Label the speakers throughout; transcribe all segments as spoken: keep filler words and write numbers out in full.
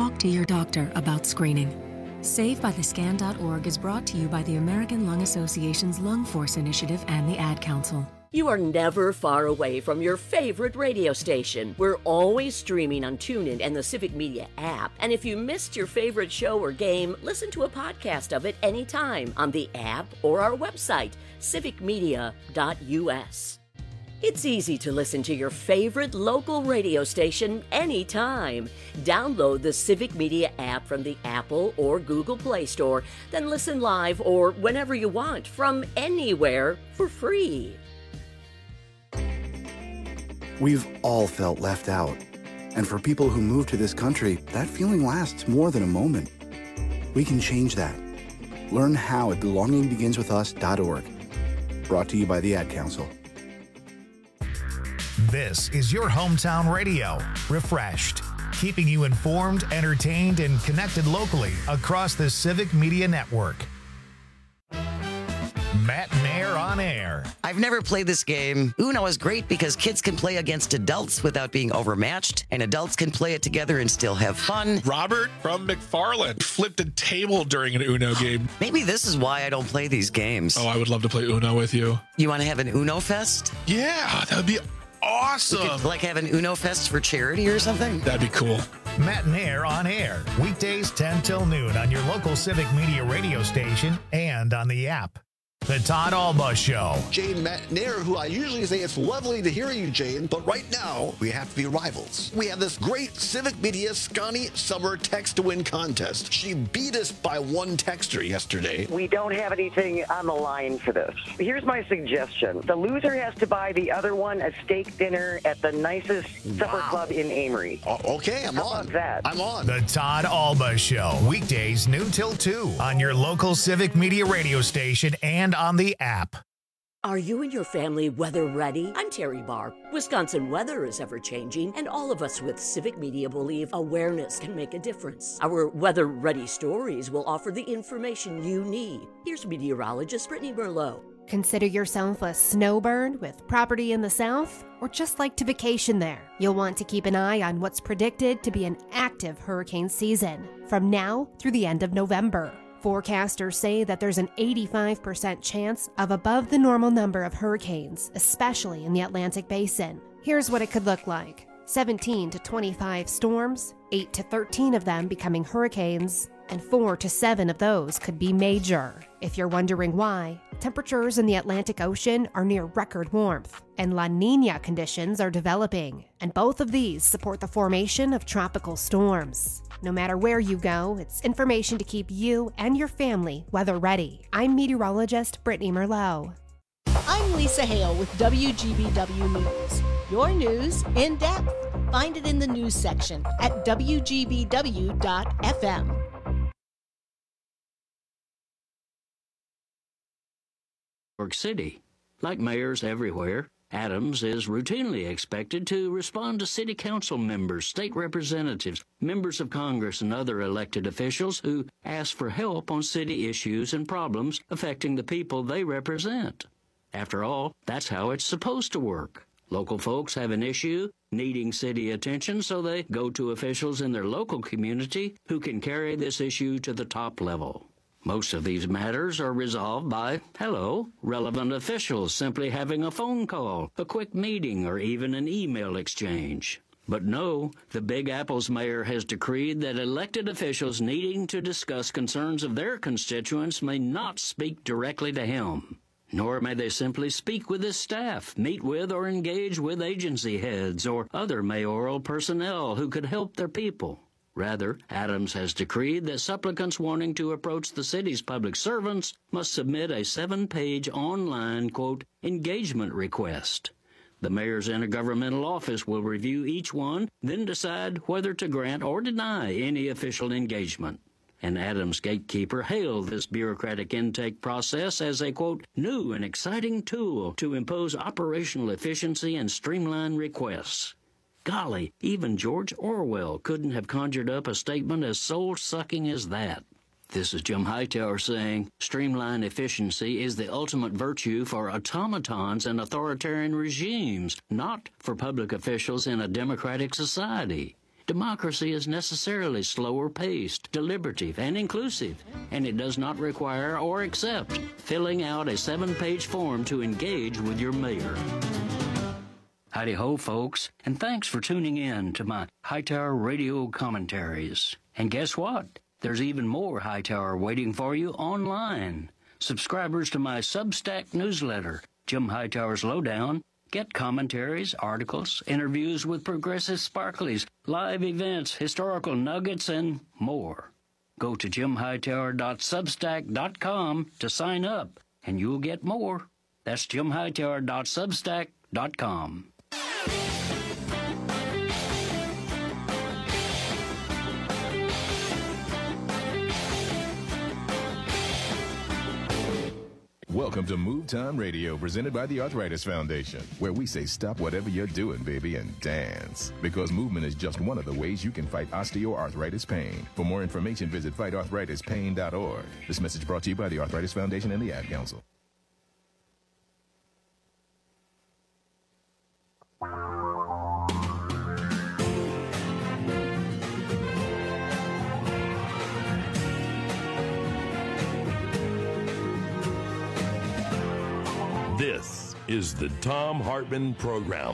Speaker 1: talk to your doctor about screening. Save by the Scan dot org is brought to you by the American Lung Association's Lung Force Initiative and the Ad Council.
Speaker 2: You are never far away from your favorite radio station. We're always streaming on TuneIn and the Civic Media app. And if you missed your favorite show or game, listen to a podcast of it anytime on the app or our website, civic media dot u s. It's easy to listen to your favorite local radio station anytime. Download the Civic Media app from the Apple or Google Play Store, then listen live or whenever you want from anywhere for free.
Speaker 3: We've all felt left out. And for people who move to this country, that feeling lasts more than a moment. We can change that. Learn how at belonging begins with us dot org. Brought to you by the Ad Council.
Speaker 4: This is your hometown radio, Refreshed, keeping you informed, entertained, and connected locally across the Civic Media Network. Matt Nair on air.
Speaker 5: I've never played this game. Uno is great because kids can play against adults without being overmatched, and adults can play it together and still have fun.
Speaker 6: Robert from McFarland flipped a table during an Uno game.
Speaker 5: Maybe this is why I don't play these games.
Speaker 6: Oh, I would love to play Uno with you.
Speaker 5: You want to have an Uno Fest?
Speaker 6: Yeah, that would be awesome.
Speaker 5: We could, like, have an Uno Fest for charity or something?
Speaker 6: That'd be cool.
Speaker 4: Matt Nair on air, weekdays ten till noon on your local Civic Media radio station and on the app. The Todd Alba Show.
Speaker 7: Jane Matt Nair, who I usually say it's lovely to hear you, Jane, but right now we have to be rivals. We have this great Civic Media Scotty Summer Text to Win contest. She beat us by one texter yesterday.
Speaker 8: We don't have anything on the line for this. Here's my suggestion. The loser has to buy the other one a steak dinner at the nicest supper wow. club in Amory.
Speaker 7: Uh, okay, I'm
Speaker 8: How
Speaker 7: on.
Speaker 8: about that?
Speaker 7: I'm on.
Speaker 4: The Todd Alba Show, weekdays noon till two on your local Civic Media radio station and on the app.
Speaker 2: Are you and your family weather ready? I'm Terry Barr. Wisconsin weather is ever changing, and all of us with Civic Media believe awareness can make a difference. Our weather ready stories will offer the information you need. Here's meteorologist Brittany Merlot.
Speaker 9: Consider yourself a snowbird with property in the south, or just like to vacation there. You'll want to keep an eye on what's predicted to be an active hurricane season from now through the end of November. Forecasters say that there's an eighty-five percent chance of above the normal number of hurricanes, especially in the Atlantic Basin. Here's what it could look like. seventeen to twenty-five storms, eight to thirteen of them becoming hurricanes, and four to seven of those could be major. If you're wondering why, temperatures in the Atlantic Ocean are near record warmth, and La Niña conditions are developing, and both of these support the formation of tropical storms. No matter where you go, it's information to keep you and your family weather ready. I'm meteorologist Brittany Merlot.
Speaker 10: I'm Lisa Hale with W G B W News. Your news in depth. Find it in the news section at w g b w dot f m.
Speaker 11: New York City. Like mayors everywhere, Adams is routinely expected to respond to city council members, state representatives, members of Congress, and other elected officials who ask for help on city issues and problems affecting the people they represent. After all, that's how it's supposed to work. Local folks have an issue needing city attention, so they go to officials in their local community who can carry this issue to the top level. Most of these matters are resolved by, hello, relevant officials simply having a phone call, a quick meeting, or even an email exchange. But no, the Big Apple's mayor has decreed that elected officials needing to discuss concerns of their constituents may not speak directly to him. Nor may they simply speak with his staff, meet with or engage with agency heads or other mayoral personnel who could help their people. Rather, Adams has decreed that supplicants wanting to approach the city's public servants must submit a seven-page online, quote, engagement request. The mayor's intergovernmental office will review each one, then decide whether to grant or deny any official engagement. And Adams' gatekeeper hailed this bureaucratic intake process as a, quote, new and exciting tool to impose operational efficiency and streamline requests. Golly, even George Orwell couldn't have conjured up a statement as soul-sucking as that. This is Jim Hightower saying, streamline efficiency is the ultimate virtue for automatons and authoritarian regimes, not for public officials in a democratic society. Democracy is necessarily slower paced, deliberative, and inclusive, and it does not require or accept filling out a seven-page form to engage with your mayor. Howdy ho, folks, and thanks for tuning in to my Hightower Radio commentaries. And guess what? There's even more Hightower waiting for you online. Subscribers to my Substack newsletter, Jim Hightower's Lowdown, get commentaries, articles, interviews with progressive sparklies, live events, historical nuggets, and more. Go to jim hightower dot substack dot com to sign up, and you'll get more. That's jim hightower dot substack dot com.
Speaker 12: Welcome to Move Time Radio, presented by the Arthritis Foundation, where we say stop whatever you're doing, baby, and dance. Because movement is just one of the ways you can fight osteoarthritis pain. For more information, visit fight arthritis pain dot org. This message brought to you by the Arthritis Foundation and the Ad Council.
Speaker 13: This is the Thom Hartmann Program.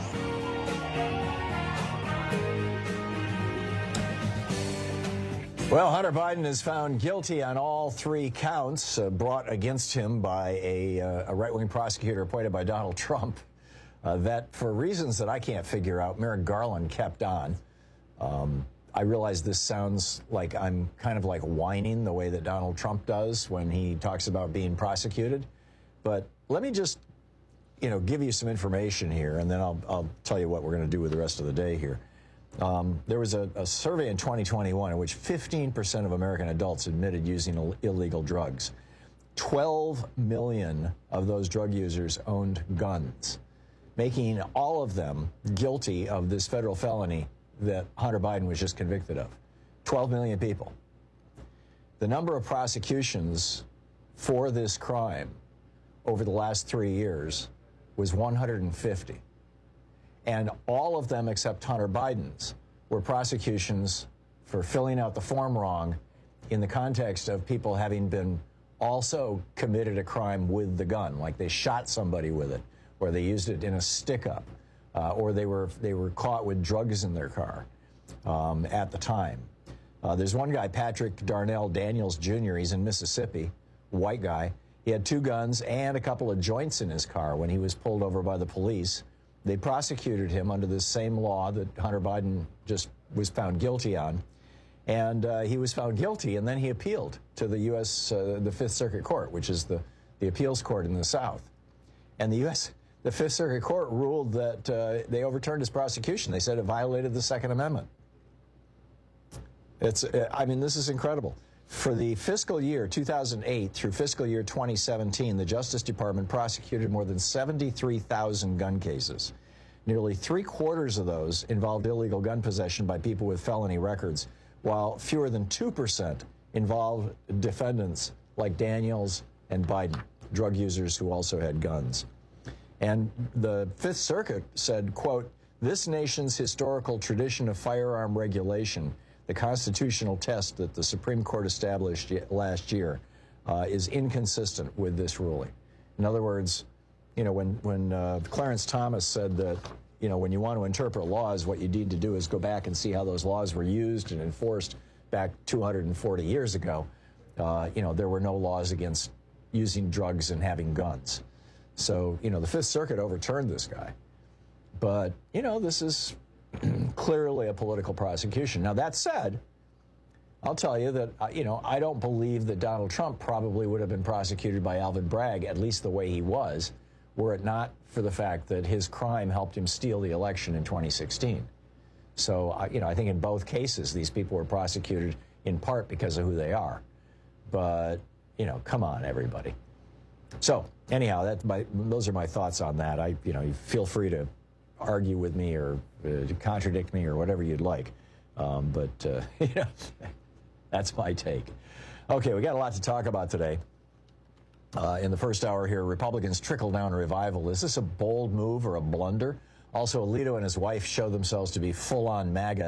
Speaker 14: Well, Hunter Biden is found guilty on all three counts uh, brought against him by a, uh, a right-wing prosecutor appointed by Donald Trump uh, that, for reasons that I can't figure out, Merrick Garland kept on. Um, I realize this sounds like I'm kind of like whining the way that Donald Trump does when he talks about being prosecuted. But let me just, you know, give you some information here, and then I'll, I'll tell you what we're going to do with the rest of the day here. Um, there was a, a survey in twenty twenty-one in which fifteen percent of American adults admitted using Ill- illegal drugs. twelve million of those drug users owned guns, making all of them guilty of this federal felony that Hunter Biden was just convicted of. twelve million people. The number of prosecutions for this crime over the last three years was one hundred fifty. And all of them except Hunter Biden's were prosecutions for filling out the form wrong in the context of people having been also committed a crime with the gun, like they shot somebody with it, or they used it in a stick-up, uh, or they were they were caught with drugs in their car um, at the time. Uh, there's one guy, Patrick Darnell Daniels Junior He's in Mississippi, white guy. He had two guns and a couple of joints in his car when he was pulled over by the police. They prosecuted him under the same law that Hunter Biden just was found guilty on. And uh, he was found guilty, and then he appealed to the U S, uh, the Fifth Circuit Court, which is the, the appeals court in the South. And the U S, the Fifth Circuit Court ruled that uh, they overturned his prosecution. They said it violated the Second Amendment. It's, I mean, this is incredible. For the fiscal year two thousand eight through fiscal year twenty seventeen, the Justice Department prosecuted more than seventy-three thousand gun cases. Nearly three quarters of those involved illegal gun possession by people with felony records, while fewer than two percent involved defendants like Daniels and Biden, drug users who also had guns. And the Fifth Circuit said, quote, "This nation's historical tradition of firearm regulation, the constitutional test that the Supreme Court established last year, uh, is inconsistent with this ruling." In other words, you know, when, when uh, Clarence Thomas said that, you know, when you want to interpret laws, what you need to do is go back and see how those laws were used and enforced back two hundred forty years ago. Uh, you know, there were no laws against using drugs and having guns. So, you know, the Fifth Circuit overturned this guy. But, you know, this is clearly a political prosecution. Now, that said, I'll tell you that, uh, you know, I don't believe that Donald Trump probably would have been prosecuted by Alvin Bragg, at least the way he was, were it not for the fact that his crime helped him steal the election in twenty sixteen. So, uh, you know, I think in both cases, these people were prosecuted in part because of who they are. But, you know, come on, everybody. So, anyhow, that's my, those are my thoughts on that. I, you know, you feel free to argue with me or uh, contradict me or whatever you'd like. Um, but, uh, you know, that's my take. Okay, we got a lot to talk about today. Uh, in the first hour here, Republicans trickle-down revival. Is this a bold move or a blunder? Also, Alito and his wife show themselves to be full-on MAGA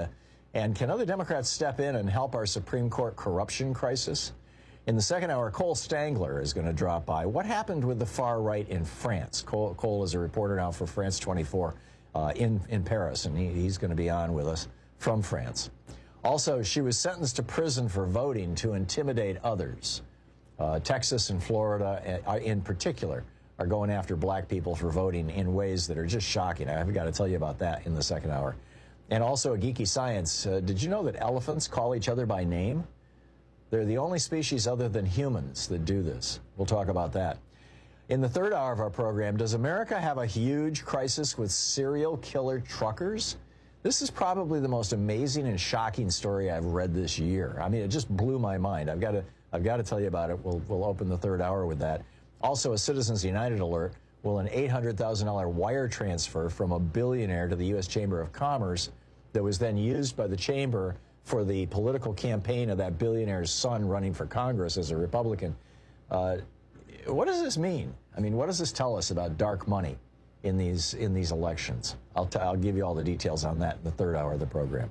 Speaker 14: And can other Democrats step in and help our Supreme Court corruption crisis? In the second hour, Cole Stangler is going to drop by. What happened with the far right in France? Cole, Cole is a reporter now for France twenty-four uh, in, in Paris, and he, he's going to be on with us from France. Also, she was sentenced to prison for voting to intimidate others. Uh, Texas and Florida, uh, in particular, are going after black people for voting in ways that are just shocking. I've got to tell you about that in the second hour. And also a geeky science. Uh, did you know that elephants call each other by name? They're the only species other than humans that do this. We'll talk about that. In the third hour of our program, does America have a huge crisis with serial killer truckers? This is probably the most amazing and shocking story I've read this year. I mean, it just blew my mind. I've got to, I've got to tell you about it. We'll, we'll open the third hour with that. Also, a Citizens United alert. Will an eight hundred thousand dollar wire transfer from a billionaire to the U S Chamber of Commerce that was then used by the Chamber for the political campaign of that billionaire's son running for Congress as a Republican, uh, what does this mean? I mean, what does this tell us about dark money in these in these elections? I'll, t I'll give you all the details on that in the third hour of the program.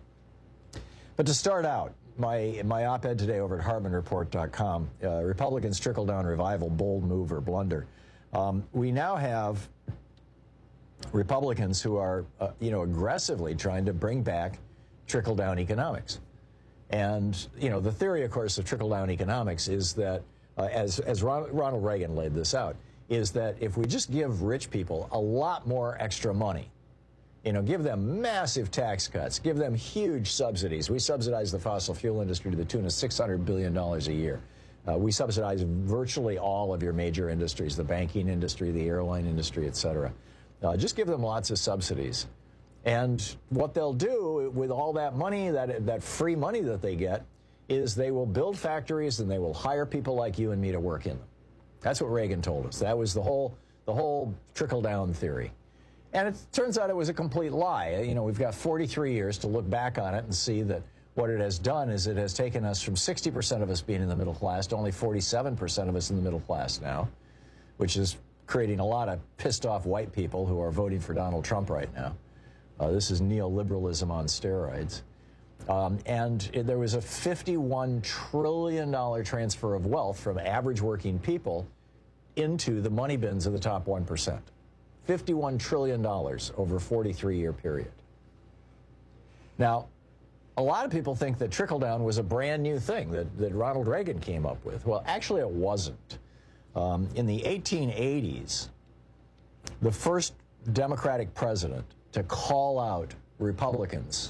Speaker 14: But to start out, my, my op-ed today over at Hartman Report dot com, uh, Republicans trickle-down revival, bold move or blunder. Um, we now have Republicans who are, uh, you know, aggressively trying to bring back trickle-down economics. And, you know, the theory, of course, of trickle-down economics is that, uh, as, as Ron, Ronald Reagan laid this out, is that if we just give rich people a lot more extra money, you know, give them massive tax cuts, give them huge subsidies. We subsidize the fossil fuel industry to the tune of six hundred billion dollars a year. Uh, we subsidize virtually all of your major industries, the banking industry, the airline industry, et cetera. Uh, just give them lots of subsidies. And what they'll do with all that money, that, that free money that they get, is they will build factories and they will hire people like you and me to work in them. That's what Reagan told us. That was the whole, the whole trickle-down theory. And it turns out it was a complete lie. You know, we've got forty-three years to look back on it and see that what it has done is it has taken us from sixty percent of us being in the middle class to only forty-seven percent of us in the middle class now, which is creating a lot of pissed-off white people who are voting for Donald Trump right now. Uh, this is neoliberalism on steroids. Um, and it, there was a fifty-one trillion dollar transfer of wealth from average working people into the money bins of the top one percent. fifty-one trillion dollars over a forty-three year period. Now, a lot of people think that trickle-down was a brand new thing that, that Ronald Reagan came up with. Well, actually it wasn't. Um, in the eighteen eighties, the first Democratic president to call out Republicans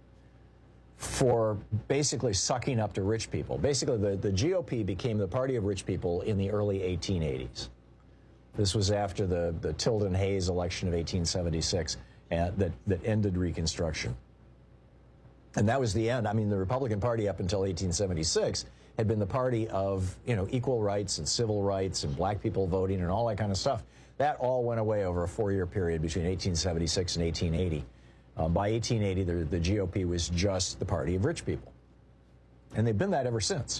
Speaker 14: for basically sucking up to rich people. Basically, the, the G O P became the party of rich people in the early eighteen eighties. This was after the, the Tilden Hayes election of eighteen seventy-six uh, that, that ended Reconstruction. And that was the end. I mean, the Republican Party up until eighteen seventy-six had been the party of, you know, equal rights and civil rights and black people voting and all that kind of stuff. That all went away over a four-year period between eighteen seventy-six and eighteen eighty. Um, by eighteen eighty, the, the G O P was just the party of rich people. And they've been that ever since.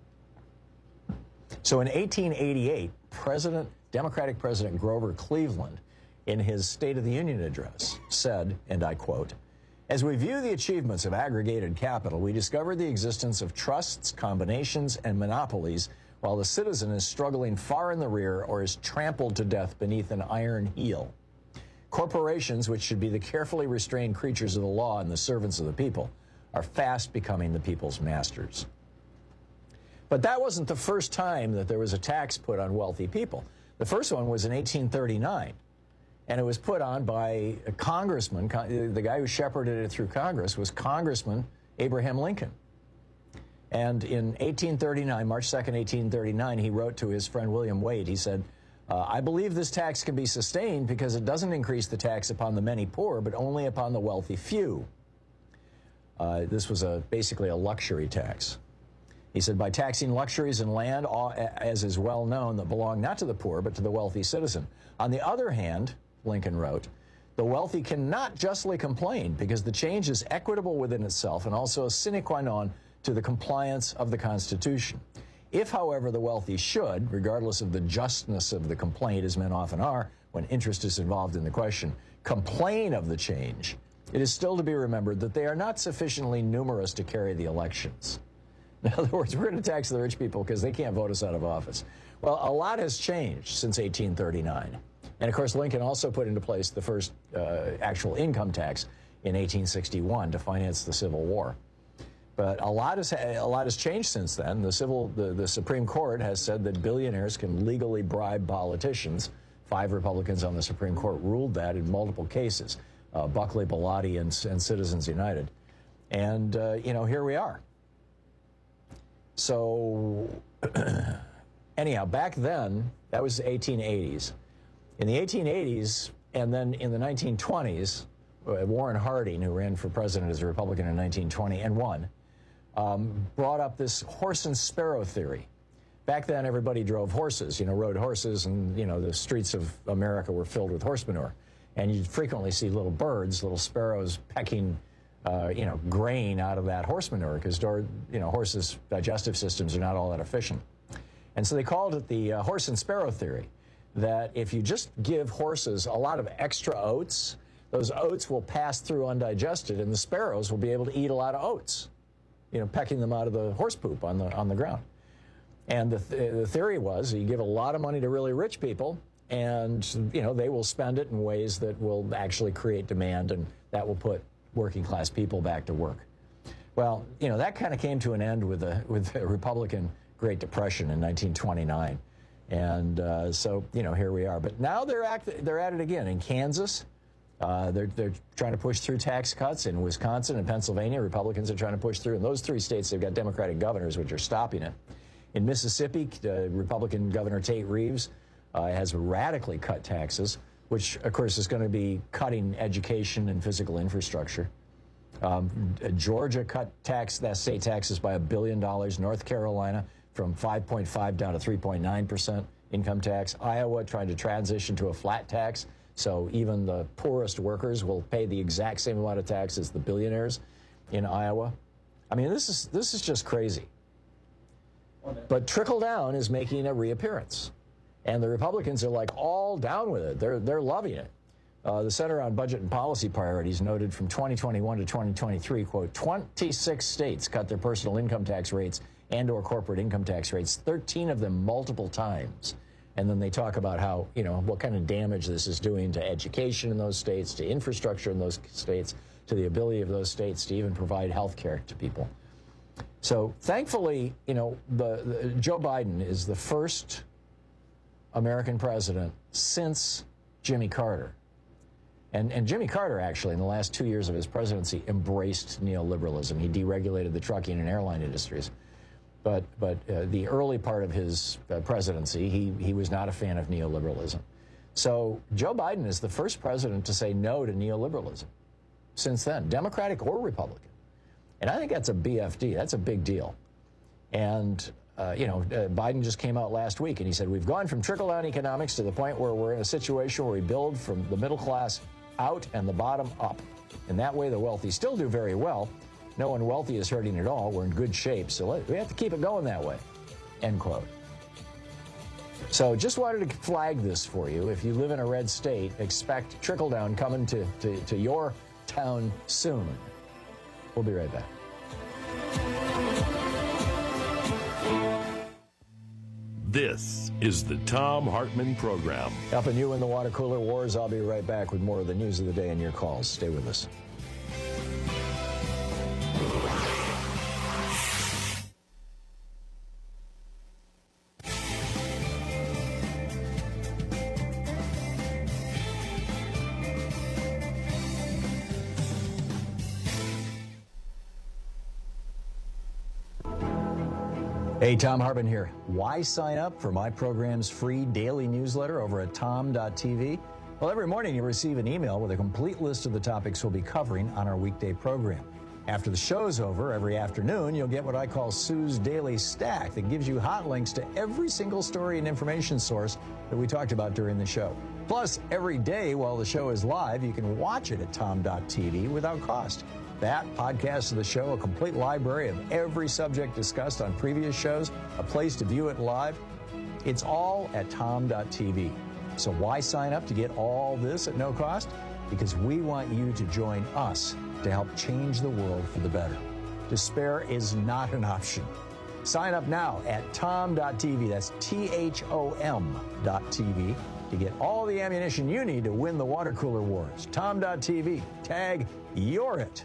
Speaker 14: So in eighteen eighty-eight, President, Democratic President Grover Cleveland, in his State of the Union address, said, and I quote, "As we view the achievements of aggregated capital, we discover the existence of trusts, combinations, and monopolies, while the citizen is struggling far in the rear or is trampled to death beneath an iron heel. Corporations, which should be the carefully restrained creatures of the law and the servants of the people, are fast becoming the people's masters." But that wasn't the first time that there was a tax put on wealthy people. The first one was in eighteen thirty-nine, and it was put on by a congressman. The guy who shepherded it through Congress was Congressman Abraham Lincoln. And in eighteen thirty-nine, March second, eighteen thirty-nine, he wrote to his friend William Wade, he said, uh, "I believe this tax can be sustained because it doesn't increase the tax upon the many poor, but only upon the wealthy few." Uh, this was a, basically a luxury tax. He said, "By taxing luxuries and land, all, as is well known, that belong not to the poor, but to the wealthy citizen. On the other hand," Lincoln wrote, "the wealthy cannot justly complain because the change is equitable within itself and also a sine qua non to the compliance of the Constitution. If, however, the wealthy should, regardless of the justness of the complaint, as men often are when interest is involved in the question, complain of the change, It is still to be remembered that they are not sufficiently numerous to carry the elections. In other words, we're going to tax the rich people because they can't vote us out of office. Well, a lot has changed since eighteen thirty-nine. And, of course, Lincoln also put into place the first uh, actual income tax in eighteen sixty-one to finance the Civil War. But a lot has a lot has changed since then. The civil the, the Supreme Court has said that billionaires can legally bribe politicians. Five Republicans on the Supreme Court ruled that in multiple cases, uh, Buckley, Bellotti, and, and Citizens United. And, uh, you know, here we are. So, anyhow, back then, that was the eighteen eighties. In the eighteen eighties, and then in the nineteen twenties, uh, Warren Harding, who ran for president as a Republican in nineteen twenty and won, um, brought up this horse and sparrow theory. Back then, everybody drove horses, you know, rode horses, and, you know, the streets of America were filled with horse manure. And you'd frequently see little birds, little sparrows pecking, uh, you know, grain out of that horse manure because, you know, horses' digestive systems are not all that efficient. And so they called it the uh, horse and sparrow theory, that if you just give horses a lot of extra oats, those oats will pass through undigested, and the sparrows will be able to eat a lot of oats, you know, pecking them out of the horse poop on the on the ground. And the, th the theory was you give a lot of money to really rich people, and, you know, they will spend it in ways that will actually create demand, and that will put working class people back to work. Well, you know, that kind of came to an end with the with the Republican Great Depression in nineteen twenty-nine. And uh, so, you know, here we are. But now they're, act they're at it again. In Kansas, uh, they're, they're trying to push through tax cuts. In Wisconsin and Pennsylvania, Republicans are trying to push through. In those three states, they've got Democratic governors, which are stopping it. In Mississippi, uh, Republican Governor Tate Reeves uh, has radically cut taxes, which, of course, is going to be cutting education and physical infrastructure. Um, Georgia cut tax, that state taxes by a billion dollars. North Carolina from five point five down to three point nine percent income tax. Iowa trying to transition to a flat tax, so even the poorest workers will pay the exact same amount of tax as the billionaires in Iowa. I mean, this is this is just crazy. But trickle down is making a reappearance, and the Republicans are like all down with it. They're they're loving it. Uh, the Center on Budget and Policy Priorities noted from twenty twenty-one to twenty twenty-three, quote, twenty-six states cut their personal income tax rates and or corporate income tax rates, thirteen of them multiple times. And then they talk about how, you know, what kind of damage this is doing to education in those states, to infrastructure in those states, to the ability of those states to even provide health care to people. So thankfully, you know, the, the, Joe Biden is the first American president since Jimmy Carter. And, and Jimmy Carter, actually, in the last two years of his presidency, embraced neoliberalism. He deregulated the trucking and airline industries. But, but uh, the early part of his uh, presidency, he, he was not a fan of neoliberalism. So Joe Biden is the first president to say no to neoliberalism since then, Democratic or Republican. And I think that's a B F D. That's a big deal. And, uh, you know, uh, Biden just came out last week and he said, we've gone from trickle-down economics to the point where we're in a situation where we build from the middle class out and the bottom up. And that way the wealthy still do very well. No one wealthy is hurting at all. We're in good shape. So let, we have to keep it going that way, end quote. So just wanted to flag this for you. If you live in a red state, expect trickle-down coming to, to, to your town soon. We'll be right back.
Speaker 13: This is the Thom Hartmann Program.
Speaker 14: Helping you in the water cooler wars. I'll be right back with more of the news of the day and your calls. Stay with us. Hey, Thom Hartmann here. Why sign up for my program's free daily newsletter over at tom dot t v? Well, every morning you receive an email with a complete list of the topics we'll be covering on our weekday program. After the show's over, every afternoon, you'll get what I call Sue's Daily Stack that gives you hot links to every single story and information source that we talked about during the show. Plus, every day while the show is live, you can watch it at tom dot t v without cost. That, podcast of the show, a complete library of every subject discussed on previous shows, a place to view it live. It's all at tom dot t v. So why sign up to get all this at no cost? because we want you to join us to help change the world for the better. Despair is not an option. Sign up now at tom dot t v. That's T H O M dot T V to get all the ammunition you need to win the water cooler wars. tom dot T V. Tag You're It.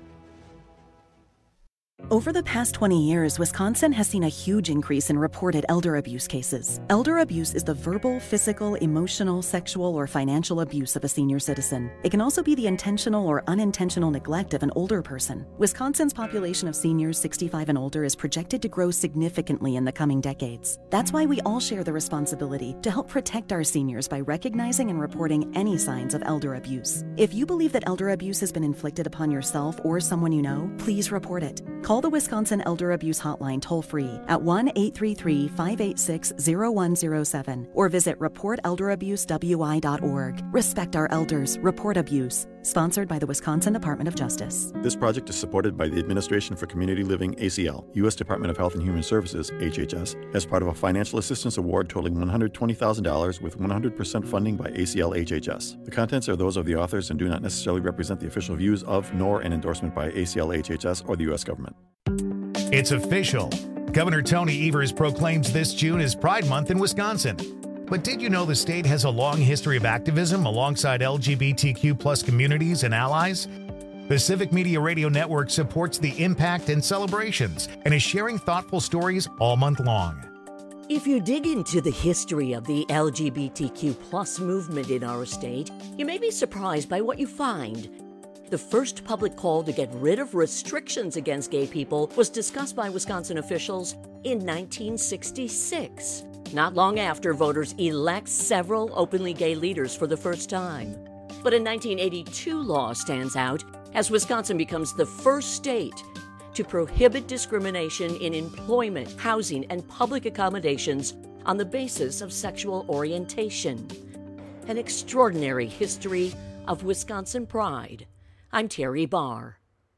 Speaker 15: Over the past twenty years, Wisconsin has seen a huge increase in reported elder abuse cases. Elder abuse is the verbal, physical, emotional, sexual, or financial abuse of a senior citizen. It can also be the intentional or unintentional neglect of an older person. Wisconsin's population of seniors sixty-five and older is projected to grow significantly in the coming decades. That's why we all share the responsibility to help protect our seniors by recognizing and reporting any signs of elder abuse. If you believe that elder abuse has been inflicted upon yourself or someone you know, please report it. Call the Wisconsin Elder Abuse Hotline toll-free at one eight three three, five eight six, zero one zero seven or visit report elder abuse w i dot org. Respect our elders. Report abuse. Sponsored by the Wisconsin Department of Justice.
Speaker 16: This project is supported by the Administration for Community Living, A C L, U S Department of Health and Human Services, H H S, as part of a financial assistance award totaling one hundred twenty thousand dollars with one hundred percent funding by A C L H H S. The contents are those of the authors and do not necessarily represent the official views of nor an endorsement by A C L H H S or the U S government.
Speaker 4: It's official. Governor Tony Evers proclaims this June as Pride Month in Wisconsin. But did you know the state has a long history of activism alongside L G B T Q plus communities and allies? The Civic Media Radio Network supports the impact and celebrations and is sharing thoughtful stories all month long.
Speaker 2: If you dig into the history of the L G B T Q plus movement in our state, you may be surprised by what you find. The first public call to get rid of restrictions against gay people was discussed by Wisconsin officials in nineteen sixty-six, not long after voters elect several openly gay leaders for the first time. But a nineteen eighty-two law stands out as Wisconsin becomes the first state to prohibit discrimination in employment, housing, and public accommodations on the basis of sexual orientation. An extraordinary history of Wisconsin pride. I'm Terry Barr.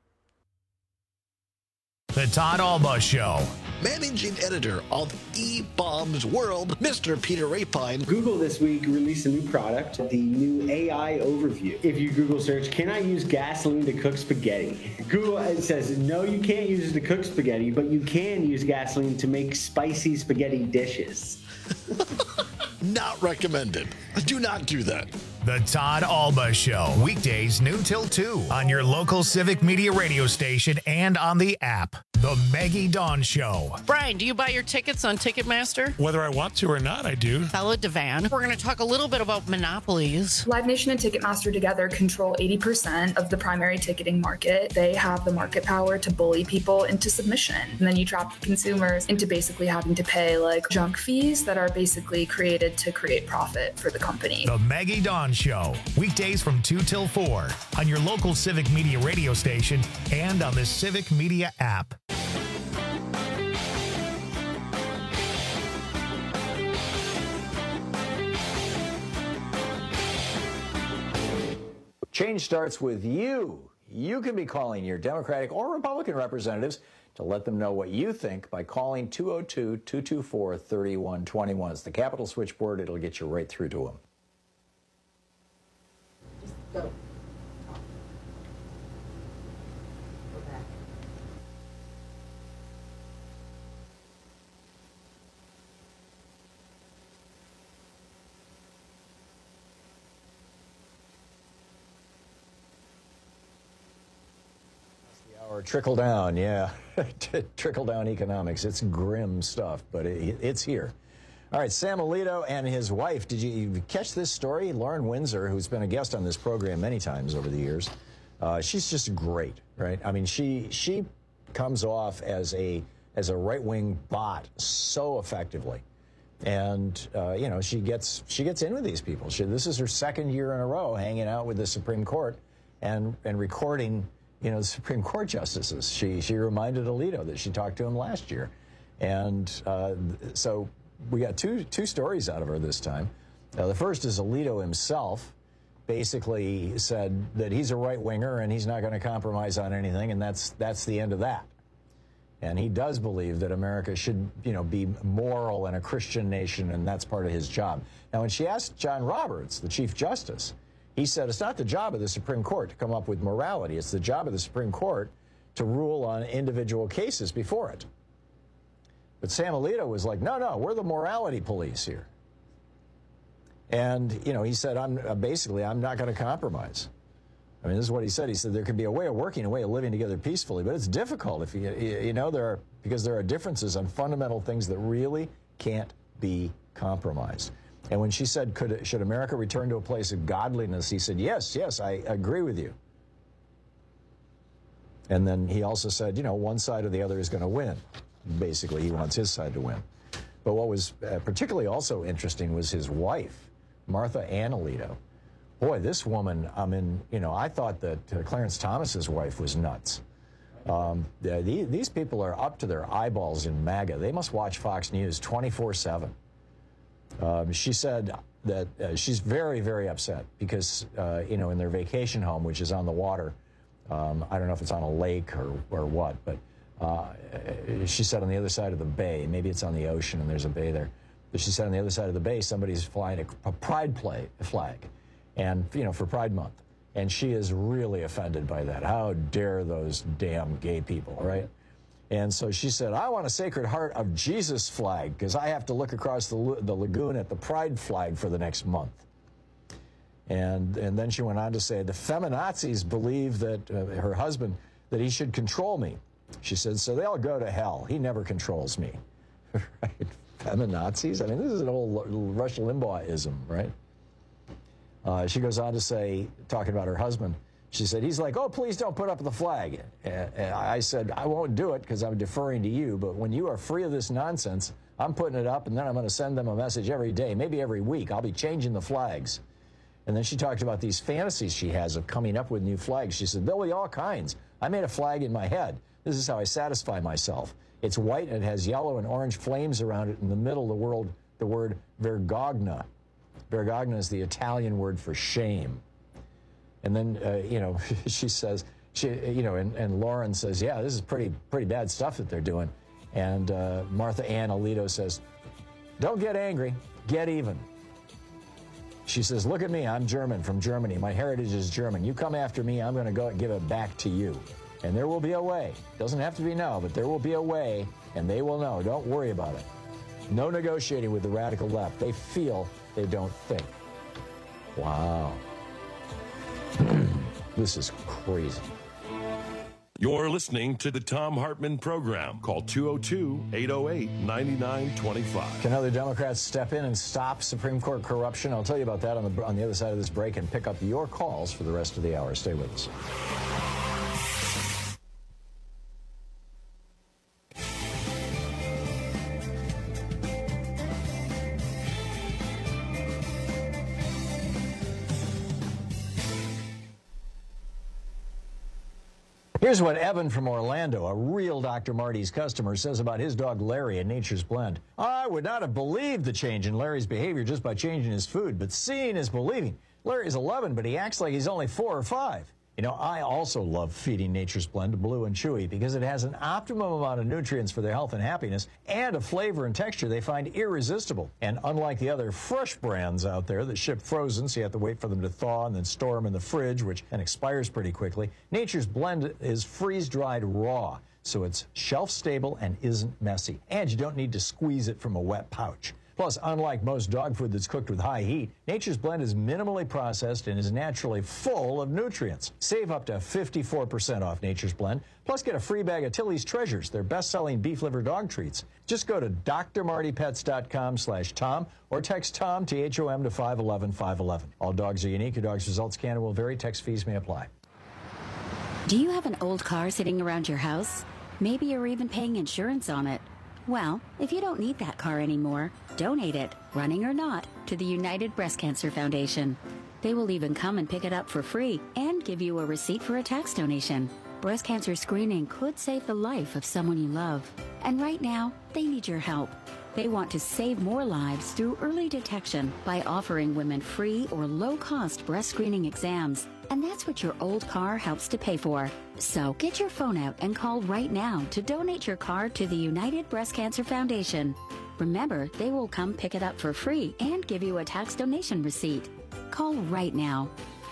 Speaker 4: The Todd Alba Show.
Speaker 7: Managing editor of E-Bombs World, Mister Peter Rapine.
Speaker 17: Google this week released a new product, the new A I overview. If you Google search, can I use gasoline to cook spaghetti? Google it says, no, you can't use it to cook spaghetti, but you can use gasoline to make spicy spaghetti dishes.
Speaker 7: Not recommended. Do not do that.
Speaker 4: The Todd Alba Show, weekdays noon till two on your local Civic Media radio station and on the app. The Maggie Dawn Show.
Speaker 18: Brian, do you buy your tickets on Ticketmaster?
Speaker 6: Whether I want to or not, I do.
Speaker 18: Bella Devan. We're going to talk a little bit about monopolies.
Speaker 19: Live Nation and Ticketmaster together control eighty percent of the primary ticketing market. They have the market power to bully people into submission. And then you trap consumers into basically having to pay like junk fees that are basically created to create profit for the company.
Speaker 4: The Maggie Dawn Show, weekdays from two till four on your local Civic Media radio station and on the Civic Media app.
Speaker 14: Change starts with you. You can be calling your Democratic or Republican representatives to let them know what you think by calling two oh two, two two four, three one two one. It's the Capitol switchboard. It'll get you right through to them.
Speaker 20: Just go.
Speaker 14: Or trickle down, yeah. Trickle down economics. It's grim stuff, but it, it's here. All right, Sam Alito and his wife. Did you catch this story? Lauren Windsor, who's been a guest on this program many times over the years. Uh, she's just great, right? I mean, she she comes off as a as a right-wing bot so effectively. And, uh, you know, she gets she gets in with these people. She, this is her second year in a row hanging out with the Supreme Court and and recording, you know, the Supreme Court justices. She she reminded Alito that she talked to him last year. And uh, so we got two two stories out of her this time. Uh, the first is Alito himself basically said that he's a right-winger and he's not going to compromise on anything, and that's that's the end of that. And he does believe that America should, you know, be moral and a Christian nation, and that's part of his job. Now, when she asked John Roberts, the Chief Justice, He said it's not the job of the Supreme Court to come up with morality. It's the job of the Supreme Court to rule on individual cases before it. But Sam Alito was like, no, no, we're the morality police here. And, you know, he said, I'm uh, basically, I'm not going to compromise. I mean, this is what he said. He said there can be a way of working, a way of living together peacefully, but it's difficult if you, you know, there are, because there are differences on fundamental things that really can't be compromised. And when she said, could, should America return to a place of godliness, he said, yes, yes, I agree with you. And then he also said, you know, one side or the other is going to win. Basically, he wants his side to win. But what was uh, particularly also interesting was his wife, Martha Ann Alito. Boy, this woman, I mean, you know, I thought that uh, Clarence Thomas's wife was nuts. Um, the, the, these people are up to their eyeballs in MAGA. They must watch Fox News twenty-four seven. Um, she said that uh, she's very, very upset because, uh, you know, in their vacation home, which is on the water, um, I don't know if it's on a lake or, or what, but uh, she said on the other side of the bay, maybe it's on the ocean and there's a bay there, but she said on the other side of the bay, somebody's flying a, a pride play, a flag, and, you know, for Pride Month. And she is really offended by that. How dare those damn gay people, right? And so she said, I want a Sacred Heart of Jesus flag because I have to look across the, the lagoon at the pride flag for the next month. And, and then she went on to say, the feminazis believe that uh, her husband, that he should control me. She said, so they'll go to hell. He never controls me. Right? Feminazis? I mean, this is an old Rush Limbaugh-ism, right? Uh, she goes on to say, talking about her husband, she said, he's like, oh, please don't put up the flag. And I said, I won't do it because I'm deferring to you, but when you are free of this nonsense, I'm putting it up, and then I'm going to send them a message every day, maybe every week. I'll be changing the flags. And then she talked about these fantasies she has of coming up with new flags. She said, there'll be all kinds. I made a flag in my head. This is how I satisfy myself. It's white, and it has yellow and orange flames around it. In the middle, the word, the word vergogna. Vergogna is the Italian word for shame. And then, uh, you know, she says, she, you know, and, and Lauren says, yeah, this is pretty, pretty bad stuff that they're doing. And uh, Martha Ann Alito says, don't get angry, get even. She says, look at me, I'm German, from Germany. My heritage is German. You come after me, I'm going to go and give it back to you. And there will be a way. Doesn't have to be now, but there will be a way, and they will know. Don't worry about it. No negotiating with the radical left. They feel, they don't think. Wow. This is crazy.
Speaker 13: You're listening to the Thom Hartmann Program. Call two oh two, eight oh eight, nine nine two five.
Speaker 14: Can other Democrats step in and stop Supreme Court corruption? I'll tell you about that on the, on the other side of this break and pick up your calls for the rest of the hour. Stay with us. Here's what Evan from Orlando, a real Doctor Marty's customer, says about his dog Larry at Nature's Blend. I would not have believed the change in Larry's behavior just by changing his food, but seeing is believing. Larry is eleven, but he acts like he's only four or five. You know, I also love feeding Nature's Blend to Blue and Chewy because it has an optimum amount of nutrients for their health and happiness and a flavor and texture they find irresistible. And unlike the other fresh brands out there that ship frozen, so you have to wait for them to thaw and then store them in the fridge, which then expires pretty quickly, Nature's Blend is freeze-dried raw, so it's shelf-stable and isn't messy. And you don't need to squeeze it from a wet pouch. Plus, unlike most dog food that's cooked with high heat, Nature's Blend is minimally processed and is naturally full of nutrients. Save up to fifty-four percent off Nature's Blend, plus get a free bag of Tilly's Treasures, their best-selling beef liver dog treats. Just go to d r marty pets dot com slash Tom or text Tom, T H O M, to five one one, five one one. All dogs are unique. Your dog's results can and will vary. Text fees may apply.
Speaker 20: Do you have an old car sitting around your house? Maybe you're even paying insurance on it. Well, if you don't need that car anymore, donate it, running or not, to the United Breast Cancer Foundation. They will even come and pick it up for free and give you a receipt for a tax donation. Breast cancer screening could save the life of someone you love. And right now, they need your help. They want to save more lives through early detection by offering women free or low-cost breast screening exams. And that's what your old car helps to pay for. So get your phone out and call right now to donate your car to the United Breast Cancer Foundation. Remember, they will come pick it up for free and give you a tax donation receipt. Call right now.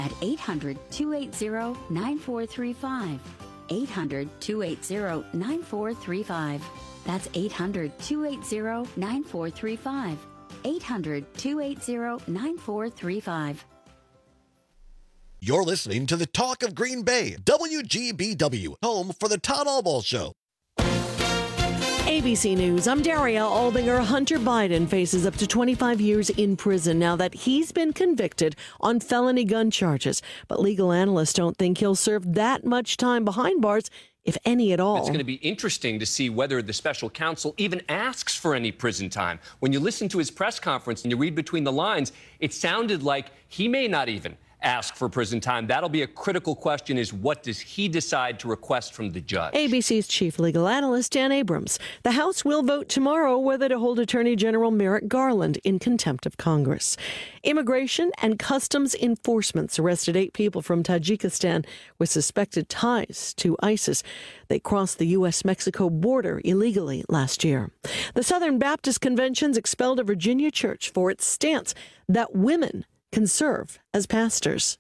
Speaker 20: at eight hundred, two eight zero, nine four three five. eight hundred, two eight zero, nine four three five. That's eight hundred, two eight zero, nine four three five. eight hundred, two eight zero, nine four three five.
Speaker 7: You're listening to the Talk of Green Bay, W G B W, home for the Todd Albaugh Show.
Speaker 21: A B C News, I'm Daria Albinger. Hunter Biden faces up to twenty-five years in prison now that he's been convicted on felony gun charges. But legal analysts don't think he'll serve that much time behind bars, if any at all.
Speaker 22: It's going to be interesting to see whether the special counsel even asks for any prison time. When you listen to his press conference and you read between the lines, it sounded like he may not even ask for prison time. That'll be a critical question, is what does he decide to request from the judge?
Speaker 21: A B C's chief legal analyst, Dan Abrams. The House will vote tomorrow whether to hold Attorney General Merrick Garland in contempt of Congress. Immigration and Customs Enforcement arrested eight people from Tajikistan with suspected ties to ISIS. They crossed the U S Mexico border illegally last year. The Southern Baptist Convention's expelled a Virginia church for its stance that women can serve as pastors.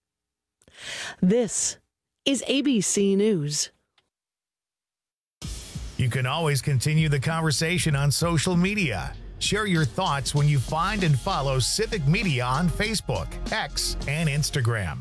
Speaker 21: This is A B C News.
Speaker 4: You can always continue the conversation on social media. Share your thoughts when you find and follow Civic Media on Facebook, X, and Instagram.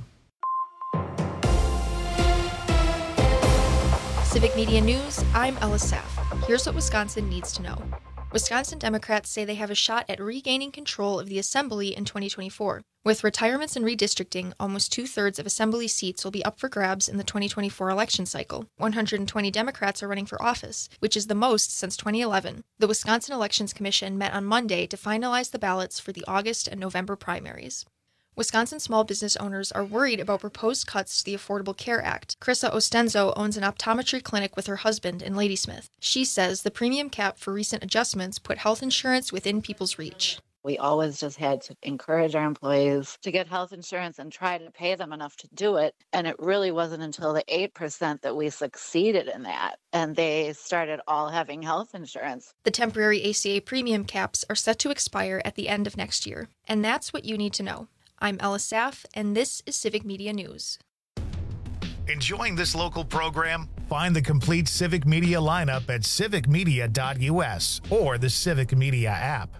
Speaker 23: Civic Media News, I'm Ella Saff. Here's what Wisconsin needs to know. Wisconsin Democrats say they have a shot at regaining control of the Assembly in twenty twenty-four. With retirements and redistricting, almost two-thirds of Assembly seats will be up for grabs in the twenty twenty-four election cycle. one hundred twenty Democrats are running for office, which is the most since twenty eleven. The Wisconsin Elections Commission met on Monday to finalize the ballots for the August and November primaries. Wisconsin small business owners are worried about proposed cuts to the Affordable Care Act. Krista Ostenzo owns an optometry clinic with her husband in Ladysmith. She says the premium cap for recent adjustments put health insurance within people's reach.
Speaker 24: We always just had to encourage our employees to get health insurance and try to pay them enough to do it. And it really wasn't until the eight percent that we succeeded in that. And they started all having health insurance.
Speaker 23: The temporary A C A premium caps are set to expire at the end of next year. And that's what you need to know. I'm Ella Saff, and this is Civic Media News.
Speaker 4: Enjoying this local program? Find the complete Civic Media lineup at civic media dot u s or the Civic Media app.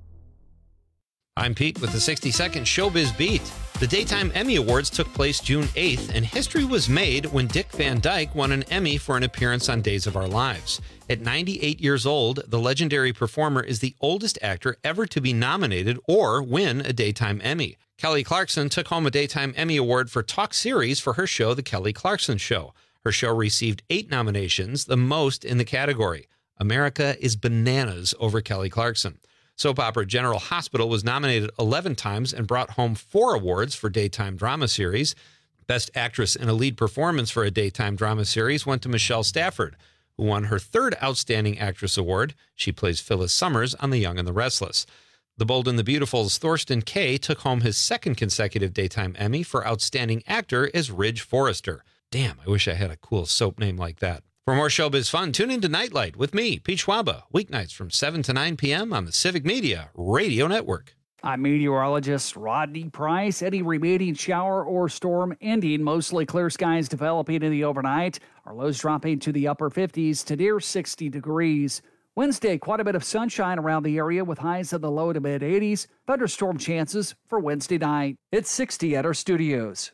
Speaker 25: I'm Pete with the sixty second Showbiz Beat. The Daytime Emmy Awards took place June eighth, and history was made when Dick Van Dyke won an Emmy for an appearance on Days of Our Lives. At ninety-eight years old, the legendary performer is the oldest actor ever to be nominated or win a Daytime Emmy. Kelly Clarkson took home a Daytime Emmy Award for Talk Series for her show, The Kelly Clarkson Show. Her show received eight nominations, the most in the category. America is bananas over Kelly Clarkson. Soap opera General Hospital was nominated eleven times and brought home four awards for Daytime Drama Series. Best Actress in a Lead Performance for a Daytime Drama Series went to Michelle Stafford, who won her third Outstanding Actress Award. She plays Phyllis Summers on The Young and the Restless. The Bold and the Beautiful's Thorsten Kaye took home his second consecutive Daytime Emmy for Outstanding Actor as Ridge Forrester. Damn, I wish I had a cool soap name like that. For more showbiz fun, tune into Nightlight with me, Pete Schwaba, weeknights from seven to nine p.m. on the Civic Media Radio Network.
Speaker 26: I'm meteorologist Rodney Price. Any remaining shower or storm ending, mostly clear skies developing in the overnight. Our lows dropping to the upper fifties to near sixty degrees. Wednesday, quite a bit of sunshine around the area with highs in the low to mid eighties. Thunderstorm chances for Wednesday night. It's sixty at our studios.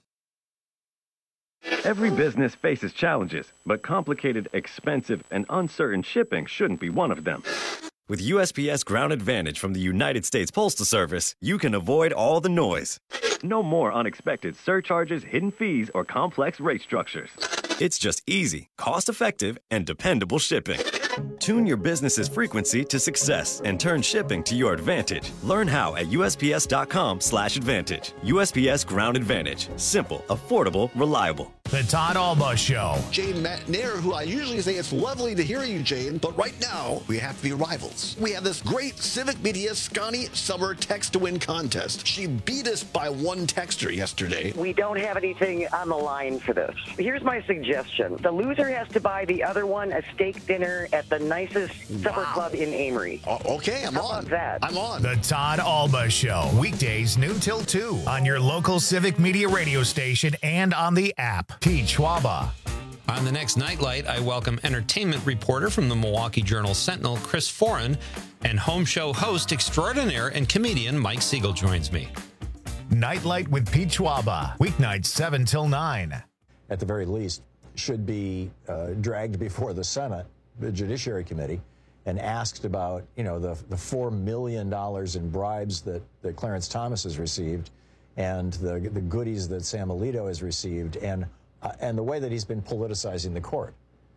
Speaker 27: Every business faces challenges, but complicated, expensive, and uncertain shipping shouldn't be one of them.
Speaker 28: With U S P S Ground Advantage from the United States Postal Service, you can avoid all the noise.
Speaker 27: No more unexpected surcharges, hidden fees, or complex rate structures.
Speaker 28: It's just easy, cost-effective, and dependable shipping. Tune your business's frequency to success and turn shipping to your advantage. Learn how at U S P S dot com slash advantage. U S P S Ground Advantage. Simple, affordable, reliable.
Speaker 4: The Todd Alba Show.
Speaker 7: Jane Nair, who I usually say it's lovely to hear you, Jane, but right now we have to be rivals. We have this great Civic Media Scotty Summer Text to Win contest. She beat us by one texter yesterday.
Speaker 1: We don't have anything on the line for this. Here's my suggestion. The loser has to buy the other one a steak dinner at the nicest supper
Speaker 7: Wow.
Speaker 1: club in Amory.
Speaker 7: Oh, okay, I'm
Speaker 1: How
Speaker 7: on.
Speaker 1: about that?
Speaker 7: I'm on.
Speaker 4: The Todd Alba Show. Weekdays noon till two on your local Civic Media radio station and on the app. Pete Schwaba.
Speaker 25: On the next Nightlight, I welcome entertainment reporter from the Milwaukee Journal Sentinel, Chris Foran, and home show host extraordinaire and comedian Mike Siegel joins me.
Speaker 4: Nightlight with Pete Schwaba. Weeknights seven till nine.
Speaker 14: At the very least, should be uh, dragged before the Senate, the Judiciary Committee, and asked about, you know, the, the four million dollars in bribes that, that Clarence Thomas has received and the, the goodies that Sam Alito has received, and Uh, and the way that he's been politicizing the court.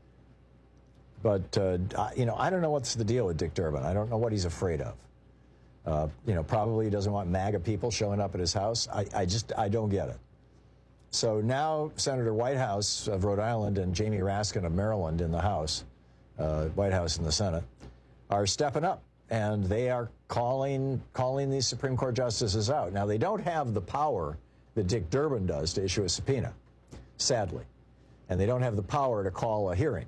Speaker 14: But, uh, I, you know, I don't know what's the deal with Dick Durbin. I don't know what he's afraid of. Uh, you know, probably he doesn't want MAGA people showing up at his house. I, I just, I don't get it. So now Senator Whitehouse of Rhode Island and Jamie Raskin of Maryland in the House, uh, White House in the Senate, are stepping up. And they are calling, calling these Supreme Court justices out. Now, they don't have the power that Dick Durbin does to issue a subpoena, sadly. And they don't have the power to call a hearing.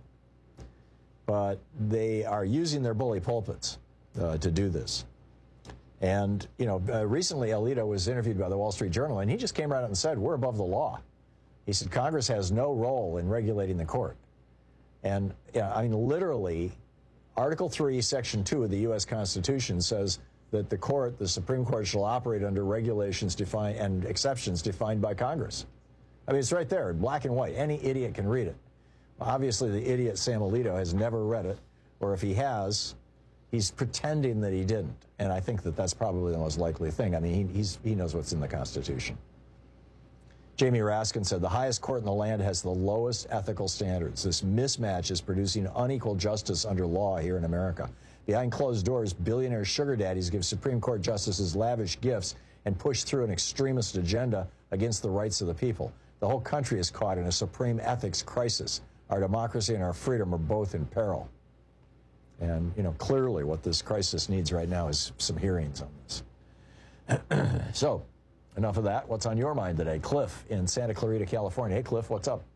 Speaker 14: But they are using their bully pulpits uh, to do this. And, you know, uh, recently Alito was interviewed by the Wall Street Journal, and he just came right out and said, we're above the law. He said, Congress has no role in regulating the court. And, you know, I mean, literally, Article three, Section two of the U S Constitution says that the court, the Supreme Court, shall operate under regulations defined and exceptions defined by Congress. I mean, it's right there, black and white. Any idiot can read it. Obviously, the idiot Sam Alito has never read it, or if he has, he's pretending that he didn't. And I think that that's probably the most likely thing. I mean, he, he's, he knows what's in the Constitution. Jamie Raskin said, the highest court in the land has the lowest ethical standards. This mismatch is producing unequal justice under law here in America. Behind closed doors, billionaire sugar daddies give Supreme Court justices lavish gifts and push through an extremist agenda against the rights of the people. The whole country is caught in a supreme ethics crisis. Our democracy and our freedom are both in peril. And, you know, clearly what this crisis needs right now is some hearings on this. So, enough of that. What's on your mind today? Cliff in Santa Clarita, California. Hey, Cliff, what's up?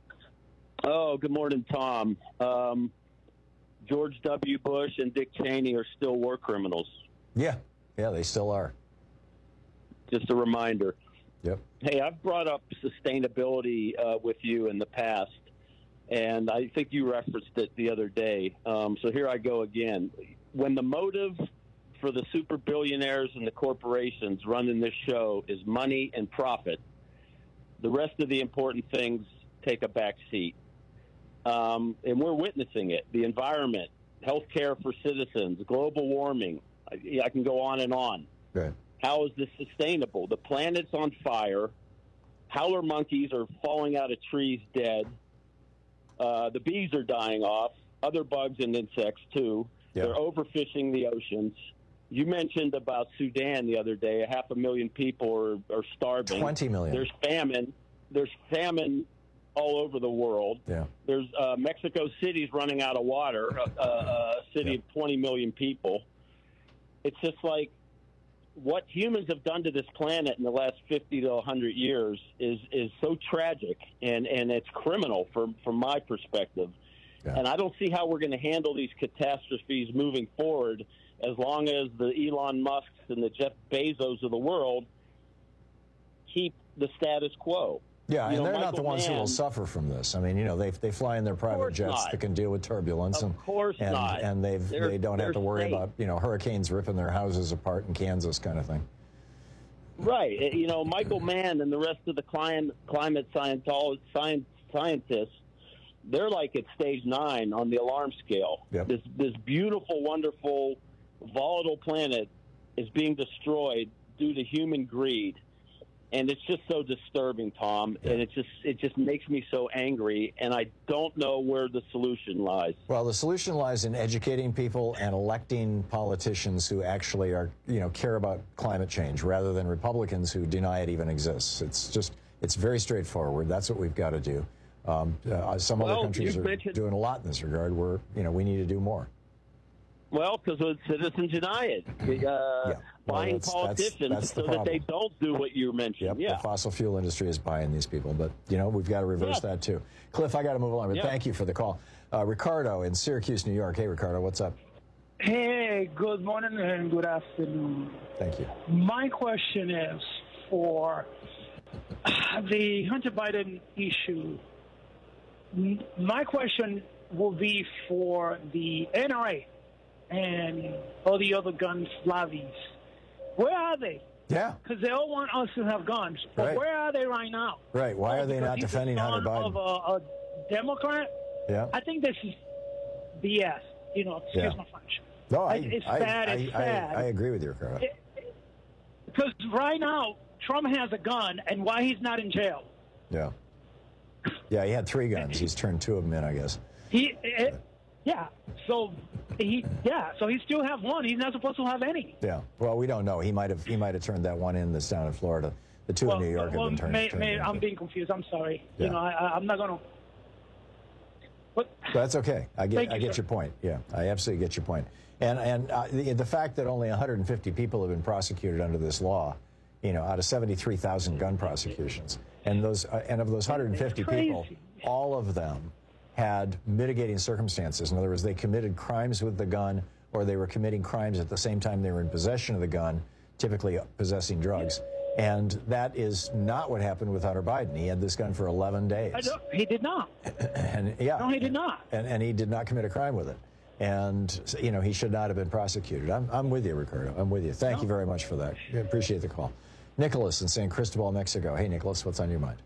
Speaker 3: Oh, good morning, Tom. Um, George W. Bush and Dick Cheney are still war criminals.
Speaker 14: Yeah, yeah, they still are.
Speaker 3: Just a reminder.
Speaker 14: Yep.
Speaker 3: Hey, I've brought up sustainability uh, with you in the past, and I think you referenced it the other day. Um, so here I go again. When the motive for the super billionaires and the corporations running this show is money and profit, the rest of the important things take a back seat. Um, and we're witnessing it. The environment, health care for citizens, global warming. I, I can go on and on.
Speaker 14: Right.
Speaker 3: How is this sustainable? The planet's on fire. Howler monkeys are falling out of trees dead. Uh, the bees are dying off. Other bugs and insects, too.
Speaker 14: Yeah.
Speaker 3: They're overfishing the oceans. You mentioned about Sudan the other day. A half a million people are, are starving.
Speaker 14: twenty million.
Speaker 3: There's famine. There's famine all over the world.
Speaker 14: Yeah.
Speaker 3: There's uh, Mexico City's running out of water, uh, a city
Speaker 14: yeah.
Speaker 3: of twenty million people. It's just like, what humans have done to this planet in the last fifty to one hundred years is is so tragic, and, and it's criminal from, from my perspective. Yeah. And I don't see how we're going to handle these catastrophes moving forward as long as the Elon Musks and the Jeff Bezos of the world keep the status quo.
Speaker 14: Yeah,
Speaker 3: you
Speaker 14: and
Speaker 3: know,
Speaker 14: they're
Speaker 3: Michael
Speaker 14: not the ones
Speaker 3: Mann,
Speaker 14: who will suffer from this. I mean, you know, they they fly in their private jets
Speaker 3: not.
Speaker 14: that can deal with turbulence,
Speaker 3: Of
Speaker 14: and
Speaker 3: course
Speaker 14: and,
Speaker 3: not.
Speaker 14: and they've
Speaker 3: They're-
Speaker 14: they don't have
Speaker 3: they're
Speaker 14: to worry
Speaker 3: safe.
Speaker 14: about, you know, hurricanes ripping their houses apart in Kansas, kind of thing.
Speaker 3: Right. Uh, You know, Michael Mann and the rest of the climate, climate scientolo- science, scientists, they're like at stage nine on the alarm scale.
Speaker 14: Yep.
Speaker 3: This this beautiful, wonderful, volatile planet is being destroyed due to human greed. And it's just so disturbing, Tom, and it just it just makes me so angry, and I don't know where the solution lies.
Speaker 14: Well, the solution lies in educating people and electing politicians who actually are, you know, care about climate change, rather than Republicans who deny it even exists. It's just It's very straightforward. That's what we've got to do. Um, uh, some
Speaker 3: Well,
Speaker 14: other countries
Speaker 3: you've
Speaker 14: are
Speaker 3: mentioned-
Speaker 14: doing a lot in this regard. We're, you know, we need to do more.
Speaker 3: Well, because citizens deny it. Uh,
Speaker 14: Well,
Speaker 3: buying
Speaker 14: that's- that's-
Speaker 3: politicians
Speaker 14: that's the
Speaker 3: so that they
Speaker 14: problem.
Speaker 3: don't do what you mentioned.
Speaker 14: Yep,
Speaker 3: Yeah.
Speaker 14: the fossil fuel industry is buying these people, but you know we've got to reverse
Speaker 3: Yeah.
Speaker 14: that too. Cliff, I got to move along, but
Speaker 3: Yeah.
Speaker 14: thank you for the call. Uh, Ricardo in Syracuse, New York. Hey, Ricardo, what's up?
Speaker 5: Hey, good morning and good afternoon.
Speaker 14: Thank you.
Speaker 5: My question is for the Hunter Biden issue. M- My question will be for the N R A and all the other gun lobbies. Where are they?
Speaker 14: Yeah.
Speaker 5: Because they all want us to have guns. But
Speaker 14: Right.
Speaker 5: where are they right now?
Speaker 14: Right. Why are they
Speaker 5: Because
Speaker 14: not
Speaker 5: he's
Speaker 14: defending
Speaker 5: the
Speaker 14: Hunter
Speaker 5: son
Speaker 14: Biden?
Speaker 5: Of a, a Democrat?
Speaker 14: Yeah.
Speaker 5: I think this is B S. You know, excuse
Speaker 14: Yeah.
Speaker 5: my French.
Speaker 14: No, I,
Speaker 5: It's
Speaker 14: I,
Speaker 5: bad,
Speaker 14: I,
Speaker 5: it's
Speaker 14: I,
Speaker 5: bad.
Speaker 14: I agree with you, Ricardo.
Speaker 5: Because right now, Trump has a gun, and why he's not in jail?
Speaker 14: Yeah. Yeah, he had three guns. He's turned two of them in, I guess.
Speaker 5: He, eh, yeah. So he, yeah. So he still have one. He's not supposed to have any.
Speaker 14: Yeah. Well, we don't know. He might have. He might have turned that one in that's down in Florida. The two
Speaker 5: well,
Speaker 14: in New York
Speaker 5: well,
Speaker 14: have been turned.
Speaker 5: may,
Speaker 14: turned
Speaker 5: may,
Speaker 14: in.
Speaker 5: I'm being confused. I'm sorry.
Speaker 14: Yeah.
Speaker 5: You know, I, I- I'm not gonna.
Speaker 14: That's okay. I get.
Speaker 5: Thank
Speaker 14: I
Speaker 5: you,
Speaker 14: get
Speaker 5: sir.
Speaker 14: your point. Yeah, I absolutely get your point. And and uh, the, the fact that only one hundred fifty people have been prosecuted under this law, you know, out of seventy-three thousand gun prosecutions, and those uh, and of those one hundred fifty people, all of them had mitigating circumstances. In other words, they committed crimes with the gun, or they were committing crimes at the same time they were in possession of the gun, typically possessing drugs. And that is not what happened with Hunter Biden. He had this gun for eleven days.
Speaker 5: I don't, he did not.
Speaker 14: And yeah,
Speaker 5: No, he did not.
Speaker 14: and, and he did not commit a crime with it. And, you know, he should not have been prosecuted. I'm, I'm with you, Ricardo. I'm with you. Thank you very much for that. I appreciate the call. Nicholas in San Cristobal, Mexico. Hey, Nicholas, what's on your mind?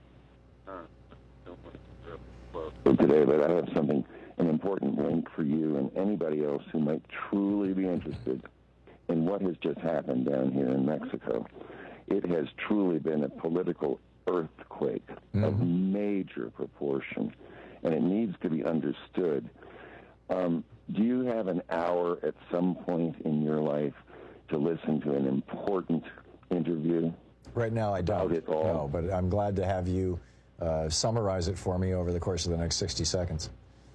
Speaker 8: Today, but I have something, an important link for you and anybody else who might truly be interested in what has just happened down here in Mexico. It has truly been a political earthquake mm-hmm. of major proportion, and it needs to be understood. Um, do you have an hour at some point in your life to listen to an important interview?
Speaker 14: Right now, I don't.
Speaker 8: It all?
Speaker 14: No, but I'm glad to have you uh, summarize it for me over the course of the next sixty seconds.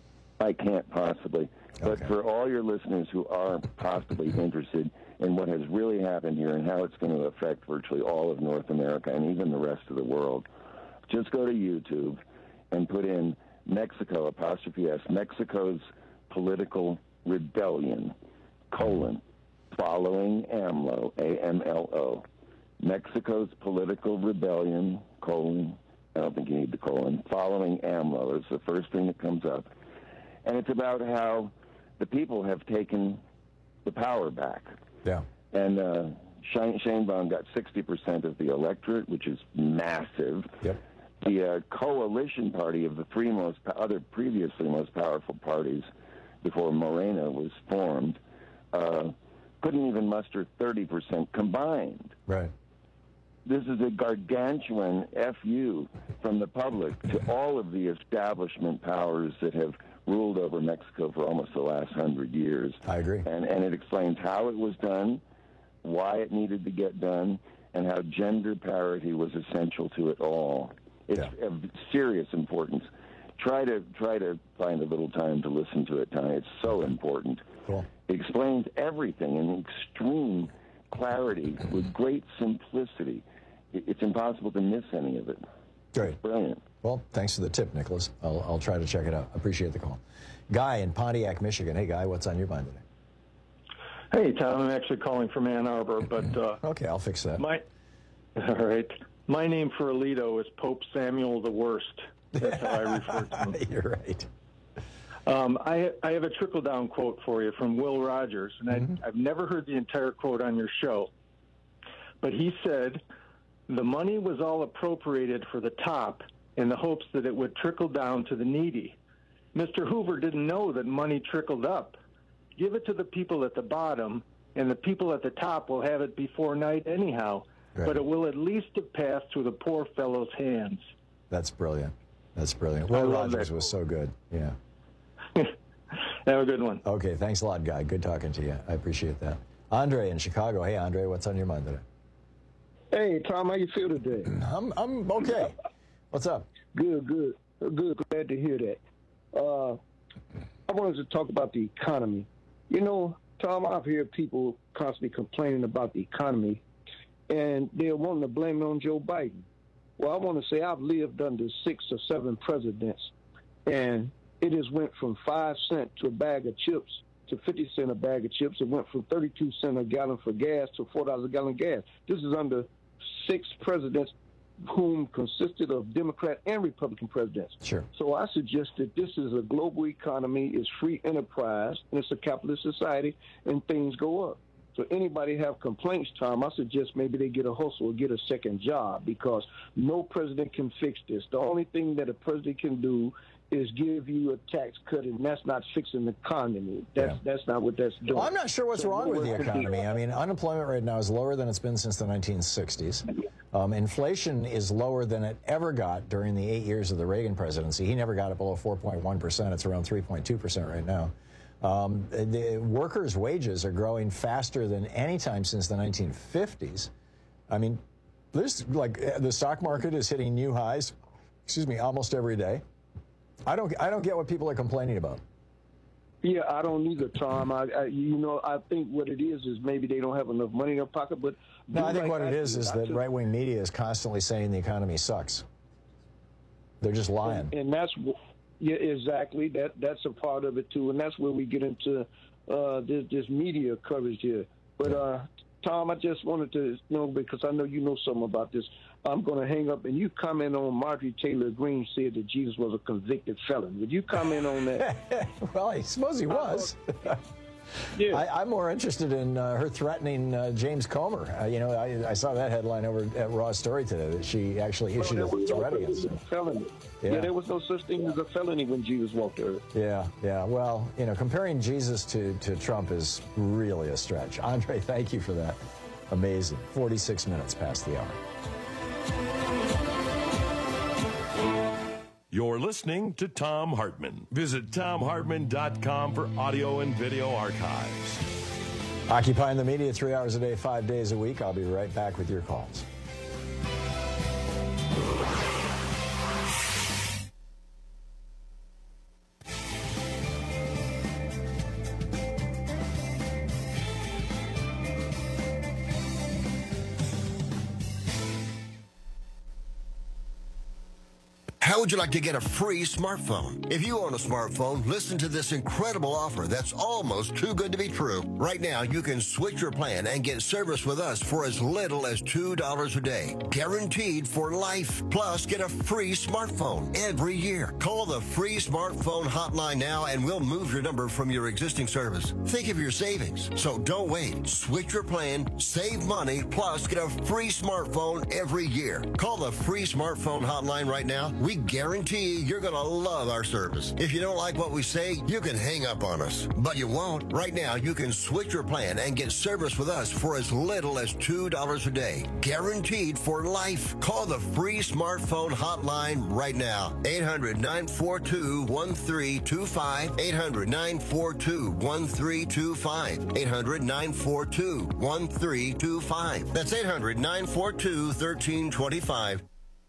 Speaker 8: I can't possibly. But
Speaker 14: Okay.
Speaker 8: for all your listeners who are possibly interested in what has really happened here and how it's going to affect virtually all of North America and even the rest of the world, just go to YouTube and put in Mexico, apostrophe S, Mexico's political rebellion, colon, following AMLO, A M L O. Mexico's political rebellion, colon, I don't think you need the colon, following AMLO is the first thing that comes up. And it's about how the people have taken the power back.
Speaker 14: Yeah.
Speaker 8: And uh, Shane, Sheinbaum got sixty percent of the electorate, which is massive.
Speaker 14: Yep.
Speaker 8: The uh, coalition party of the three most po- other previously most powerful parties before Morena was formed uh, couldn't even muster thirty percent combined.
Speaker 14: Right.
Speaker 8: This is a gargantuan F U from the public to all of the establishment powers that have ruled over Mexico for almost the last hundred years.
Speaker 14: I agree.
Speaker 8: And, and it explains how it was done, why it needed to get done, and how gender parity was essential to it all. It's
Speaker 14: Yeah.
Speaker 8: of serious importance. Try to try to find a little time to listen to it, Tony. It's so important.
Speaker 14: Cool.
Speaker 8: It explains everything in extreme clarity with great simplicity. It- It's impossible to miss any of it.
Speaker 14: Great.
Speaker 8: Brilliant.
Speaker 14: Well, thanks for the tip, Nicholas. I'll, I'll try to check it out. Appreciate the call. Guy in Pontiac, Michigan. Hey, Guy, what's on your mind today?
Speaker 9: Hey, Tom, I'm actually calling from Ann Arbor, but... Uh,
Speaker 14: okay, I'll fix that.
Speaker 9: My, all right. My name for Alito is Pope Samuel the Worst. That's how I refer to him.
Speaker 14: You're right.
Speaker 9: Um, I, I have a trickle-down quote for you from Will Rogers, and
Speaker 14: Mm-hmm.
Speaker 9: I, I've never heard the entire quote on your show. But he said, the money was all appropriated for the top in the hopes that it would trickle down to the needy. Mister Hoover didn't know that money trickled up. Give it to the people at the bottom, and the people at the top will have it before night anyhow.
Speaker 14: Right.
Speaker 9: But it will at least have passed through the poor fellow's hands.
Speaker 14: That's brilliant. That's brilliant.
Speaker 9: I
Speaker 14: Will
Speaker 9: love
Speaker 14: Rogers
Speaker 9: that.
Speaker 14: was so good. Yeah.
Speaker 9: Have a good one.
Speaker 14: Okay, thanks a lot, Guy. Good talking to you. I appreciate that. Andre in Chicago. Hey, Andre, what's on your mind today?
Speaker 2: Hey, Tom, how you feel today?
Speaker 14: I'm I'm okay. What's up?
Speaker 2: Good, good, good. Glad to hear that. Uh, I wanted to talk about the economy. You know, Tom, I've heard people constantly complaining about the economy, and they're wanting to blame it on Joe Biden. Well, I want to say I've lived under six or seven presidents, and it has went from five cents to a bag of chips to fifty cents a bag of chips. It went from thirty-two cents a gallon for gas to four dollars a gallon of gas. This is under six presidents whom consisted of Democrat and Republican presidents.
Speaker 14: Sure.
Speaker 2: So I suggest that this is a global economy, it's free enterprise, and it's a capitalist society, and things go up. So anybody have complaints, Tom, I suggest maybe they get a hustle or get a second job, because no president can fix this. The only thing that a president can do is give you a tax cut, and that's not fixing the economy. That's yeah. that's not what that's doing.
Speaker 14: Well, I'm not sure what's so wrong with the economy. I mean, unemployment right now is lower than it's been since the nineteen sixties. Um, inflation is lower than it ever got during the eight years of the Reagan presidency. He never got it below four point one percent. It's around three point two percent right now. Um, the workers' wages are growing faster than any time since the nineteen fifties. I mean, there's like the stock market is hitting new highs, excuse me, almost every day. I don't, I don't get what people are complaining about.
Speaker 2: Yeah, I don't either, Tom. I, I, you know, I think what it is is maybe they don't have enough money in their pocket. But
Speaker 14: no, I think
Speaker 2: like
Speaker 14: what it is is that right-wing media is constantly saying the economy sucks. They're just lying.
Speaker 2: And, and that's, yeah, exactly. That that's a part of it too, and that's where we get into uh, this, this media coverage here. But uh, Tom, I just wanted to know, because I know you know something about this. I'm going to hang up, and you comment on Marjorie Taylor Greene said that Jesus was a convicted felon. Would you comment on that?
Speaker 14: Well, I suppose he was. Yeah. I, I'm more interested in uh, her threatening uh, James Comer. Uh, you know, I, I saw that headline over at Raw Story today, that she actually issued well, a threat against him.
Speaker 2: Felony. Yeah. yeah, there was no such thing as a felony when Jesus walked the earth.
Speaker 14: Yeah, yeah. Well, you know, comparing Jesus to, to Trump is really a stretch. Andre, thank you for that. Amazing. forty-six minutes past the hour.
Speaker 13: You're listening to Thom Hartmann. Visit Thom Hartmann dot com for audio and video archives.
Speaker 14: Occupying the media three hours a day, five days a week. I'll be right back with your calls.
Speaker 6: How would you like to get a free smartphone? If you own a smartphone, listen to this incredible offer that's almost too good to be true. Right now, you can switch your plan and get service with us for as little as two dollars a day. Guaranteed for life. Plus, get a free smartphone every year. Call the free smartphone hotline now and we'll move your number from your existing service. Think of your savings. So don't wait. Switch your plan, save money, plus get a free smartphone every year. Call the free smartphone hotline right now. We guarantee you're going to love our service. If you don't like what we say, you can hang up on us. But you won't. Right now, you can switch your plan and get service with us for as little as two dollars a day. Guaranteed for life. Call the free smartphone hotline right now. eight hundred, nine four two, one three two five. eight hundred, nine four two, one three two five. eight hundred, nine four two, one three two five. That's eight hundred, nine four two, one three two five.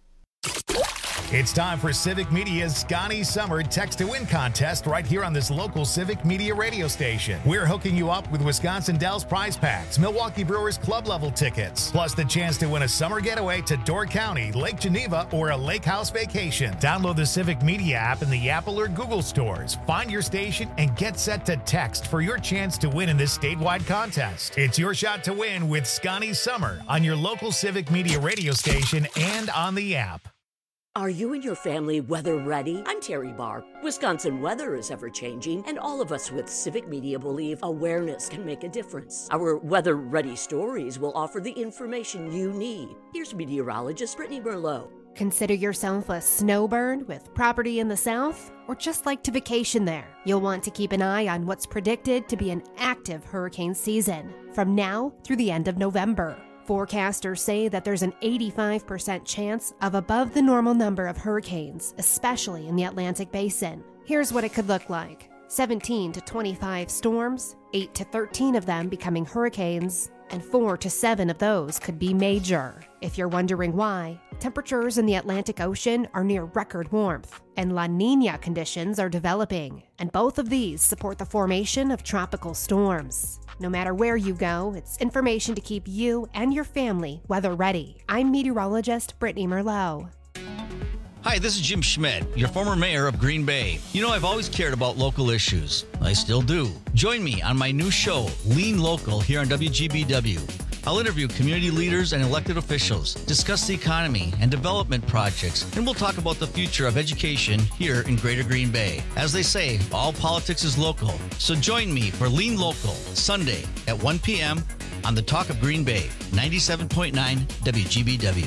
Speaker 4: It's time for Civic Media's Scotty Summer Text to Win contest right here on this local Civic Media radio station. We're hooking you up with Wisconsin Dells prize packs, Milwaukee Brewers club level tickets, plus the chance to win a summer getaway to Door County, Lake Geneva, or a lake house vacation. Download the Civic Media app in the Apple or Google stores. Find your station and get set to text for your chance to win in this statewide contest. It's your shot to win with Scotty Summer on your local Civic Media radio station and on the app.
Speaker 10: Are you and your family weather ready? I'm Terry Barr. Wisconsin weather is ever-changing, and all of us with Civic Media believe awareness can make a difference. Our Weather Ready stories will offer the information you need. Here's meteorologist Brittany Merlot.
Speaker 11: Consider yourself a snowbird with property in the south, or just like to vacation there. You'll want to keep an eye on what's predicted to be an active hurricane season from now through the end of November. Forecasters say that there's an eighty-five percent chance of above the normal number of hurricanes, especially in the Atlantic Basin. Here's what it could look like. seventeen to twenty-five storms, eight to thirteen of them becoming hurricanes, and four to seven of those could be major. If you're wondering why, temperatures in the Atlantic Ocean are near record warmth, and La Niña conditions are developing, and both of these support the formation of tropical storms. No matter where you go, it's information to keep you and your family weather ready. I'm meteorologist Brittany Merlot.
Speaker 12: Hi, this is Jim Schmidt, your former mayor of Green Bay. You know, I've always cared about local issues. I still do. Join me on my new show, Lean Local, here on W G B W. I'll interview community leaders and elected officials, discuss the economy and development projects, and we'll talk about the future of education here in Greater Green Bay. As they say, all politics is local. So join me for Lean Local, Sunday at one p.m. on the Talk of Green Bay, ninety-seven point nine W G B W.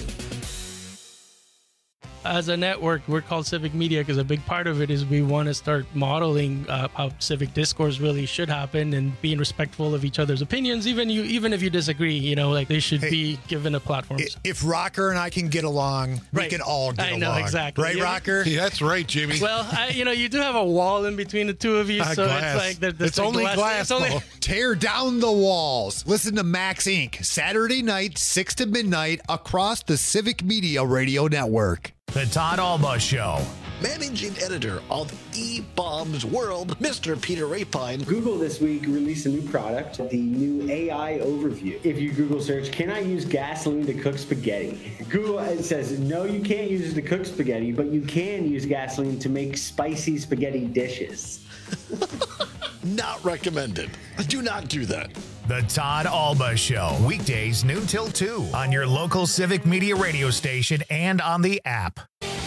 Speaker 15: As a network, we're called Civic Media because a big part of it is we want to start modeling uh, how civic discourse really should happen and being respectful of each other's opinions, even you, even if you disagree. You know, like they should hey, be given a platform.
Speaker 16: If Rocker and I can get along,
Speaker 15: right.
Speaker 16: we can all get
Speaker 15: I
Speaker 16: along.
Speaker 15: know, exactly.
Speaker 16: Right,
Speaker 15: yeah.
Speaker 16: Rocker?
Speaker 17: Yeah, that's right, Jimmy.
Speaker 15: Well, I, you know, you do have a wall in between the two of you,
Speaker 16: uh,
Speaker 15: so
Speaker 16: glass.
Speaker 15: it's like the, the
Speaker 16: it's only glass. glass
Speaker 15: it's only...
Speaker 16: Tear down the walls. Listen to Max Incorporated. Saturday night, six to midnight, across the Civic Media Radio Network.
Speaker 4: The Todd Alba Show.
Speaker 7: Managing editor of eBaum's World, Mister Peter Rapine.
Speaker 18: Google this week released a new product, the new A I Overview. If you Google search, can I use gasoline to cook spaghetti? Google it says, no, you can't use it to cook spaghetti, but you can use gasoline to make spicy spaghetti dishes.
Speaker 7: Not recommended. Do not do that.
Speaker 4: The Todd Alba Show, weekdays noon till two on your local Civic Media radio station and on the app.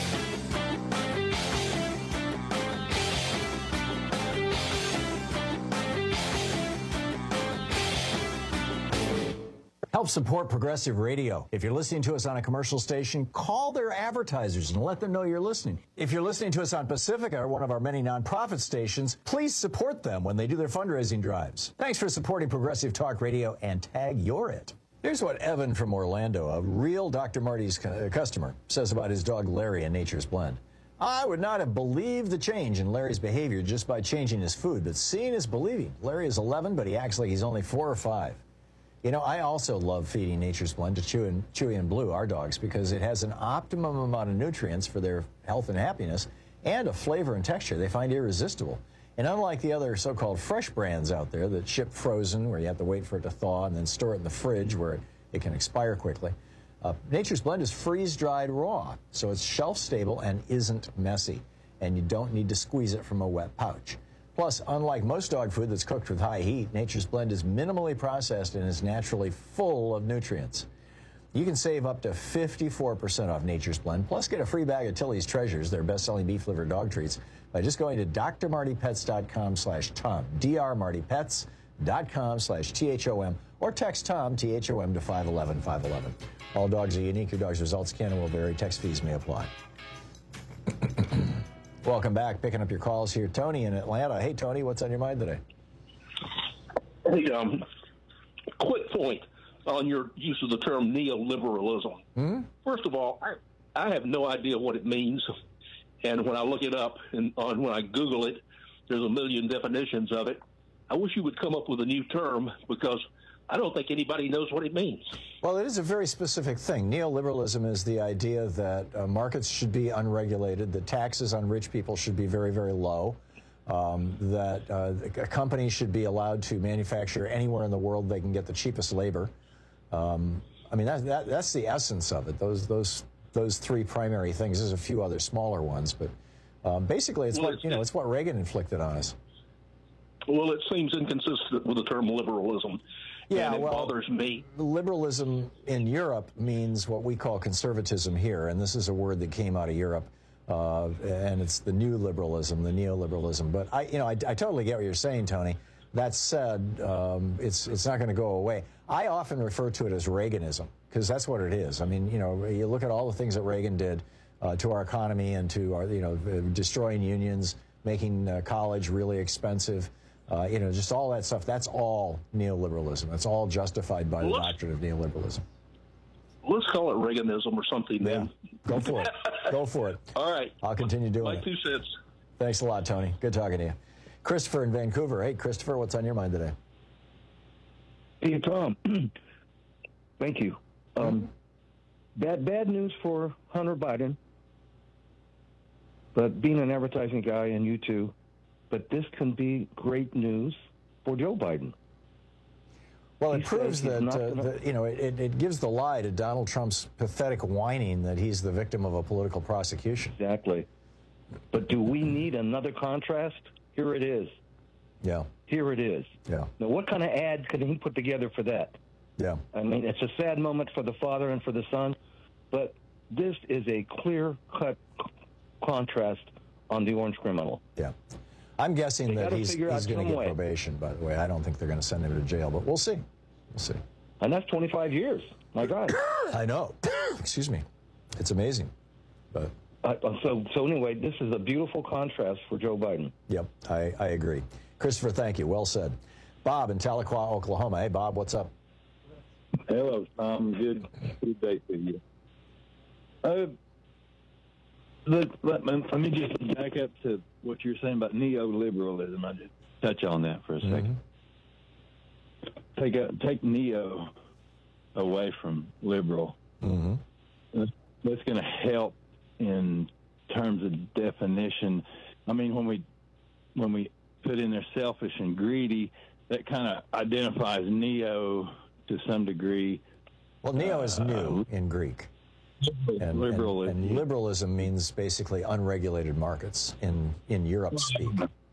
Speaker 14: Help support progressive radio. If you're listening to us on a commercial station, call their advertisers and let them know you're listening. If you're listening to us on Pacifica, one of our many nonprofit stations, please support them when they do their fundraising drives. Thanks for supporting Progressive Talk Radio and tag You're It. Here's what Evan from Orlando, a real Doctor Marty's customer, says about his dog Larry in Nature's Blend. I would not have believed the change in Larry's behavior just by changing his food, but seeing is believing. Larry is eleven, but he acts like he's only four or five. You know, I also love feeding Nature's Blend to Chewy and, Chewy and Blue, our dogs, because it has an optimum amount of nutrients for their health and happiness and a flavor and texture they find irresistible. And unlike the other so-called fresh brands out there that ship frozen, where you have to wait for it to thaw and then store it in the fridge where it, it can expire quickly, uh, Nature's Blend is freeze-dried raw, so it's shelf-stable and isn't messy, and you don't need to squeeze it from a wet pouch. Plus, unlike most dog food that's cooked with high heat, Nature's Blend is minimally processed and is naturally full of nutrients. You can save up to fifty-four percent off Nature's Blend, plus get a free bag of Tilly's Treasures, their best-selling beef-liver dog treats, by just going to drmartypets.com slash Tom, drmartypets.com slash T H O M, or text Tom, T H O M, to five one one, five one one. All dogs are unique. Your dog's results can and will vary. Text fees may apply. Welcome back. Picking up your calls here. Tony in Atlanta. Hey, Tony, what's on your mind today?
Speaker 19: Hey, um, quick point on your use of the term neoliberalism.
Speaker 14: Hmm?
Speaker 19: First of all, I, I have no idea what it means. And when I look it up and on when I Google it, there's a million definitions of it. I wish you would come up with a new term because I don't think anybody knows what it means.
Speaker 14: Well, it is a very specific thing. Neoliberalism is the idea that uh, markets should be unregulated, that taxes on rich people should be very, very low, um, that uh, a company should be allowed to manufacture anywhere in the world they can get the cheapest labor. Um, I mean, that, that, that's the essence of it, those, those, those three primary things. There's a few other smaller ones, but um, basically it's, well, what, it's, you know, it's what Reagan inflicted on us.
Speaker 19: Well, it seems inconsistent with the term liberalism.
Speaker 14: Yeah,
Speaker 19: and it
Speaker 14: well,
Speaker 19: bothers me.
Speaker 14: Liberalism in Europe means what we call conservatism here, and this is a word that came out of Europe, uh, and it's the new liberalism, the neoliberalism. But I, you know, I, I totally get what you're saying, Tony. That said, um, it's it's not going to go away. I often refer to it as Reaganism because that's what it is. I mean, you know, you look at all the things that Reagan did uh, to our economy and to our, you know, destroying unions, making uh, college really expensive. Uh, you know, just all that stuff, that's all neoliberalism. That's all justified by the
Speaker 19: let's,
Speaker 14: doctrine of neoliberalism.
Speaker 19: Let's call it Reaganism or something,
Speaker 14: yeah.
Speaker 19: then.
Speaker 14: Go for it. Go for it.
Speaker 19: All right.
Speaker 14: I'll continue doing
Speaker 19: My
Speaker 14: it.
Speaker 19: two cents.
Speaker 14: Thanks a lot, Tony. Good talking to you. Christopher in Vancouver. Hey, Christopher, what's on your mind today?
Speaker 2: Hey, Tom. Thank you. Um, bad, bad news for Hunter Biden, but being an advertising guy, and you too, but this can be great news for Joe Biden.
Speaker 14: Well, it
Speaker 2: He
Speaker 14: proves
Speaker 2: says he's
Speaker 14: that,
Speaker 2: not
Speaker 14: uh,
Speaker 2: gonna-
Speaker 14: that you know, it, it gives the lie to Donald Trump's pathetic whining that he's the victim of a political prosecution.
Speaker 2: Exactly. But do we need another contrast? Here it is.
Speaker 14: Yeah.
Speaker 2: Here it is.
Speaker 14: Yeah.
Speaker 2: Now, what kind of ad could he put together for that?
Speaker 14: Yeah.
Speaker 2: I mean, it's a sad moment for the father and for the son, but this is a clear-cut c- contrast on the orange criminal.
Speaker 14: Yeah. I'm guessing
Speaker 2: They
Speaker 14: that
Speaker 2: gotta
Speaker 14: he's,
Speaker 2: figure out
Speaker 14: he's going to
Speaker 2: some
Speaker 14: get
Speaker 2: way.
Speaker 14: probation, by the way. I don't think they're going to send him to jail, but we'll see. We'll see.
Speaker 2: And that's twenty-five years. My God.
Speaker 14: I know. Excuse me. It's amazing. But
Speaker 2: Uh, so, so anyway, this is a beautiful contrast for Joe Biden.
Speaker 14: Yep, I, I agree. Christopher, thank you. Well said. Bob in Tahlequah, Oklahoma. Hey, Bob, what's up?
Speaker 17: Hello, Tom. Good, good day to you. Uh, let, let, let me just back up to what you're saying about neoliberalism. I just touch on that for a second. Mm-hmm. Take a, take neo away from liberal.
Speaker 14: Mm-hmm.
Speaker 17: That's, that's going to help in terms of definition. I mean, when we when we put in there selfish and greedy, that kind of identifies neo to some degree.
Speaker 14: Well, neo is new uh, in Greek. And,
Speaker 17: liberalism.
Speaker 14: And, and liberalism means basically unregulated markets in, in Europe speak.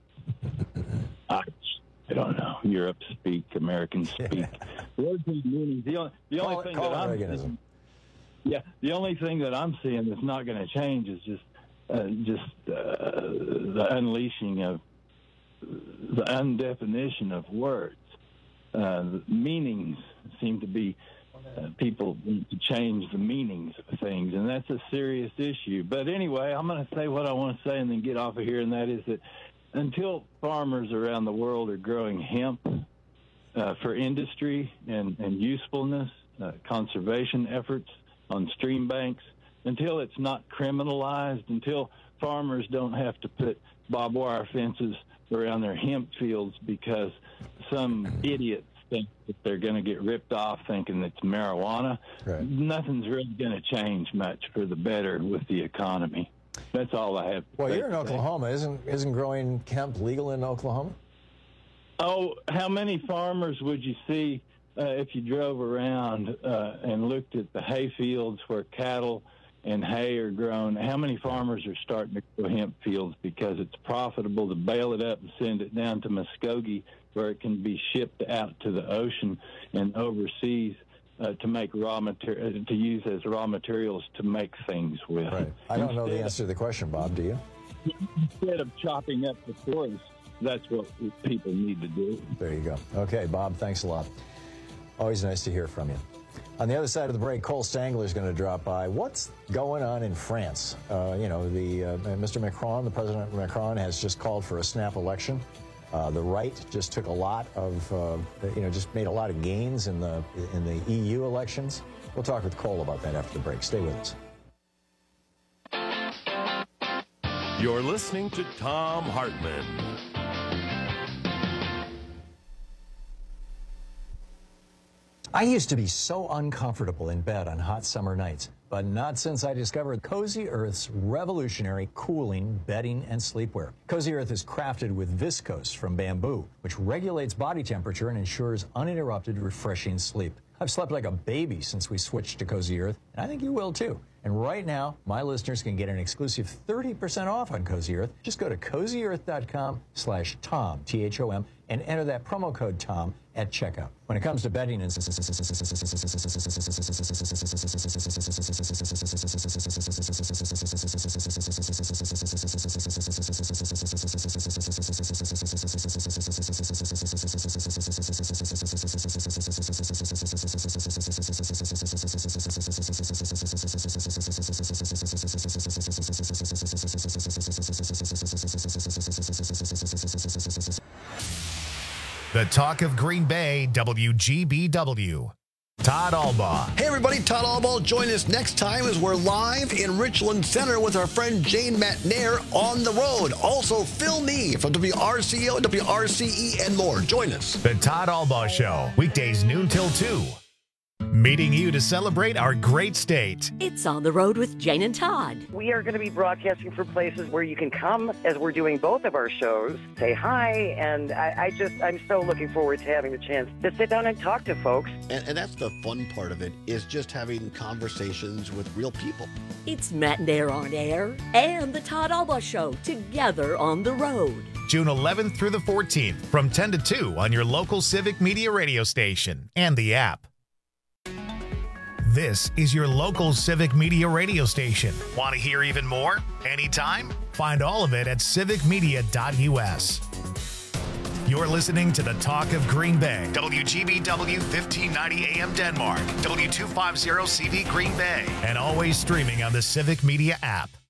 Speaker 17: I, I don't know. Europe speak, American speak. Words and meanings. The only, the only
Speaker 14: call
Speaker 17: thing
Speaker 14: it, call
Speaker 17: that I'm
Speaker 14: Reaganism.
Speaker 17: seeing, yeah, the only thing that I'm seeing that's not going to change is just uh, just uh, the unleashing of the undefinition of words. Uh, the meanings seem to be uh, people need to change the meanings of things, and that's a serious issue. But anyway, I'm going to say what I want to say and then get off of here, and that is that until farmers around the world are growing hemp uh, for industry and, and usefulness, uh, conservation efforts on stream banks, until it's not criminalized, until farmers don't have to put barbed wire fences around their hemp fields because some idiots think that they're going to get ripped off thinking it's marijuana,
Speaker 14: right.
Speaker 17: Nothing's really going to change much for the better with the economy. That's all I have to
Speaker 14: Well,
Speaker 17: say
Speaker 14: you're in
Speaker 17: today.
Speaker 14: Oklahoma. Isn't isn't growing hemp legal in Oklahoma?
Speaker 17: Oh, how many farmers would you see uh, if you drove around uh, and looked at the hay fields where cattle and hay are grown? How many farmers are starting to grow hemp fields because it's profitable to bale it up and send it down to Muskogee where it can be shipped out to the ocean and overseas uh, to make raw material, to use as raw materials to make things with.
Speaker 14: Right. I don't know the
Speaker 17: Instead-
Speaker 14: answer to the question, Bob. Do you?
Speaker 17: Instead of chopping up the forest, that's what people need to do.
Speaker 14: There you go. Okay, Bob, thanks a lot. Always nice to hear from you. On the other side of the break, Cole Stangler is going to drop by. What's going on in France? Uh, you know, the uh, Mister Macron, the President Macron, has just called for a snap election. Uh, the right just took a lot of, uh, you know, just made a lot of gains in the in the E U elections. We'll talk with Cole about that after the break. Stay with us.
Speaker 13: You're listening to Thom Hartmann.
Speaker 14: I used to be so uncomfortable in bed on hot summer nights, but not since I discovered Cozy Earth's revolutionary cooling bedding and sleepwear. Cozy Earth is crafted with viscose from bamboo, which regulates body temperature and ensures uninterrupted, refreshing sleep. I've slept like a baby since we switched to Cozy Earth, and I think you will too. And right now, my listeners can get an exclusive thirty percent off on Cozy Earth. Just go to cozy earth dot com slash Tom, T H O M, and enter that promo code Tom at checkout. When it comes to bedding and
Speaker 4: The talk of Green Bay, W G B W. Todd Albaugh.
Speaker 7: Hey everybody, Todd Albaugh. Join us next time as we're live in Richland Center with our friend Jane McNair on the road. Also, Phil Nee from W R C O, W R C E, and more. Join us.
Speaker 4: The Todd Albaugh Show, weekdays noon till two. Meeting you to celebrate our great state.
Speaker 10: It's On the Road with Jane and Todd.
Speaker 1: We are going to be broadcasting from places where you can come as we're doing both of our shows, say hi, and I, I just, I'm so looking forward to having the chance to sit down and talk to folks.
Speaker 7: And, and that's the fun part of it, is just having conversations with real people.
Speaker 10: It's Matt and Air on Air and the Todd Alba Show together on the road.
Speaker 4: June eleventh through the fourteenth from ten to two on your local Civic Media radio station and the app. This is your local Civic Media radio station. Want to hear even more? Anytime? Find all of it at civic media dot u s. You're listening to the Talk of Green Bay. W G B W fifteen ninety A M Denmark. W two fifty C V Green Bay. And always streaming on the Civic Media app.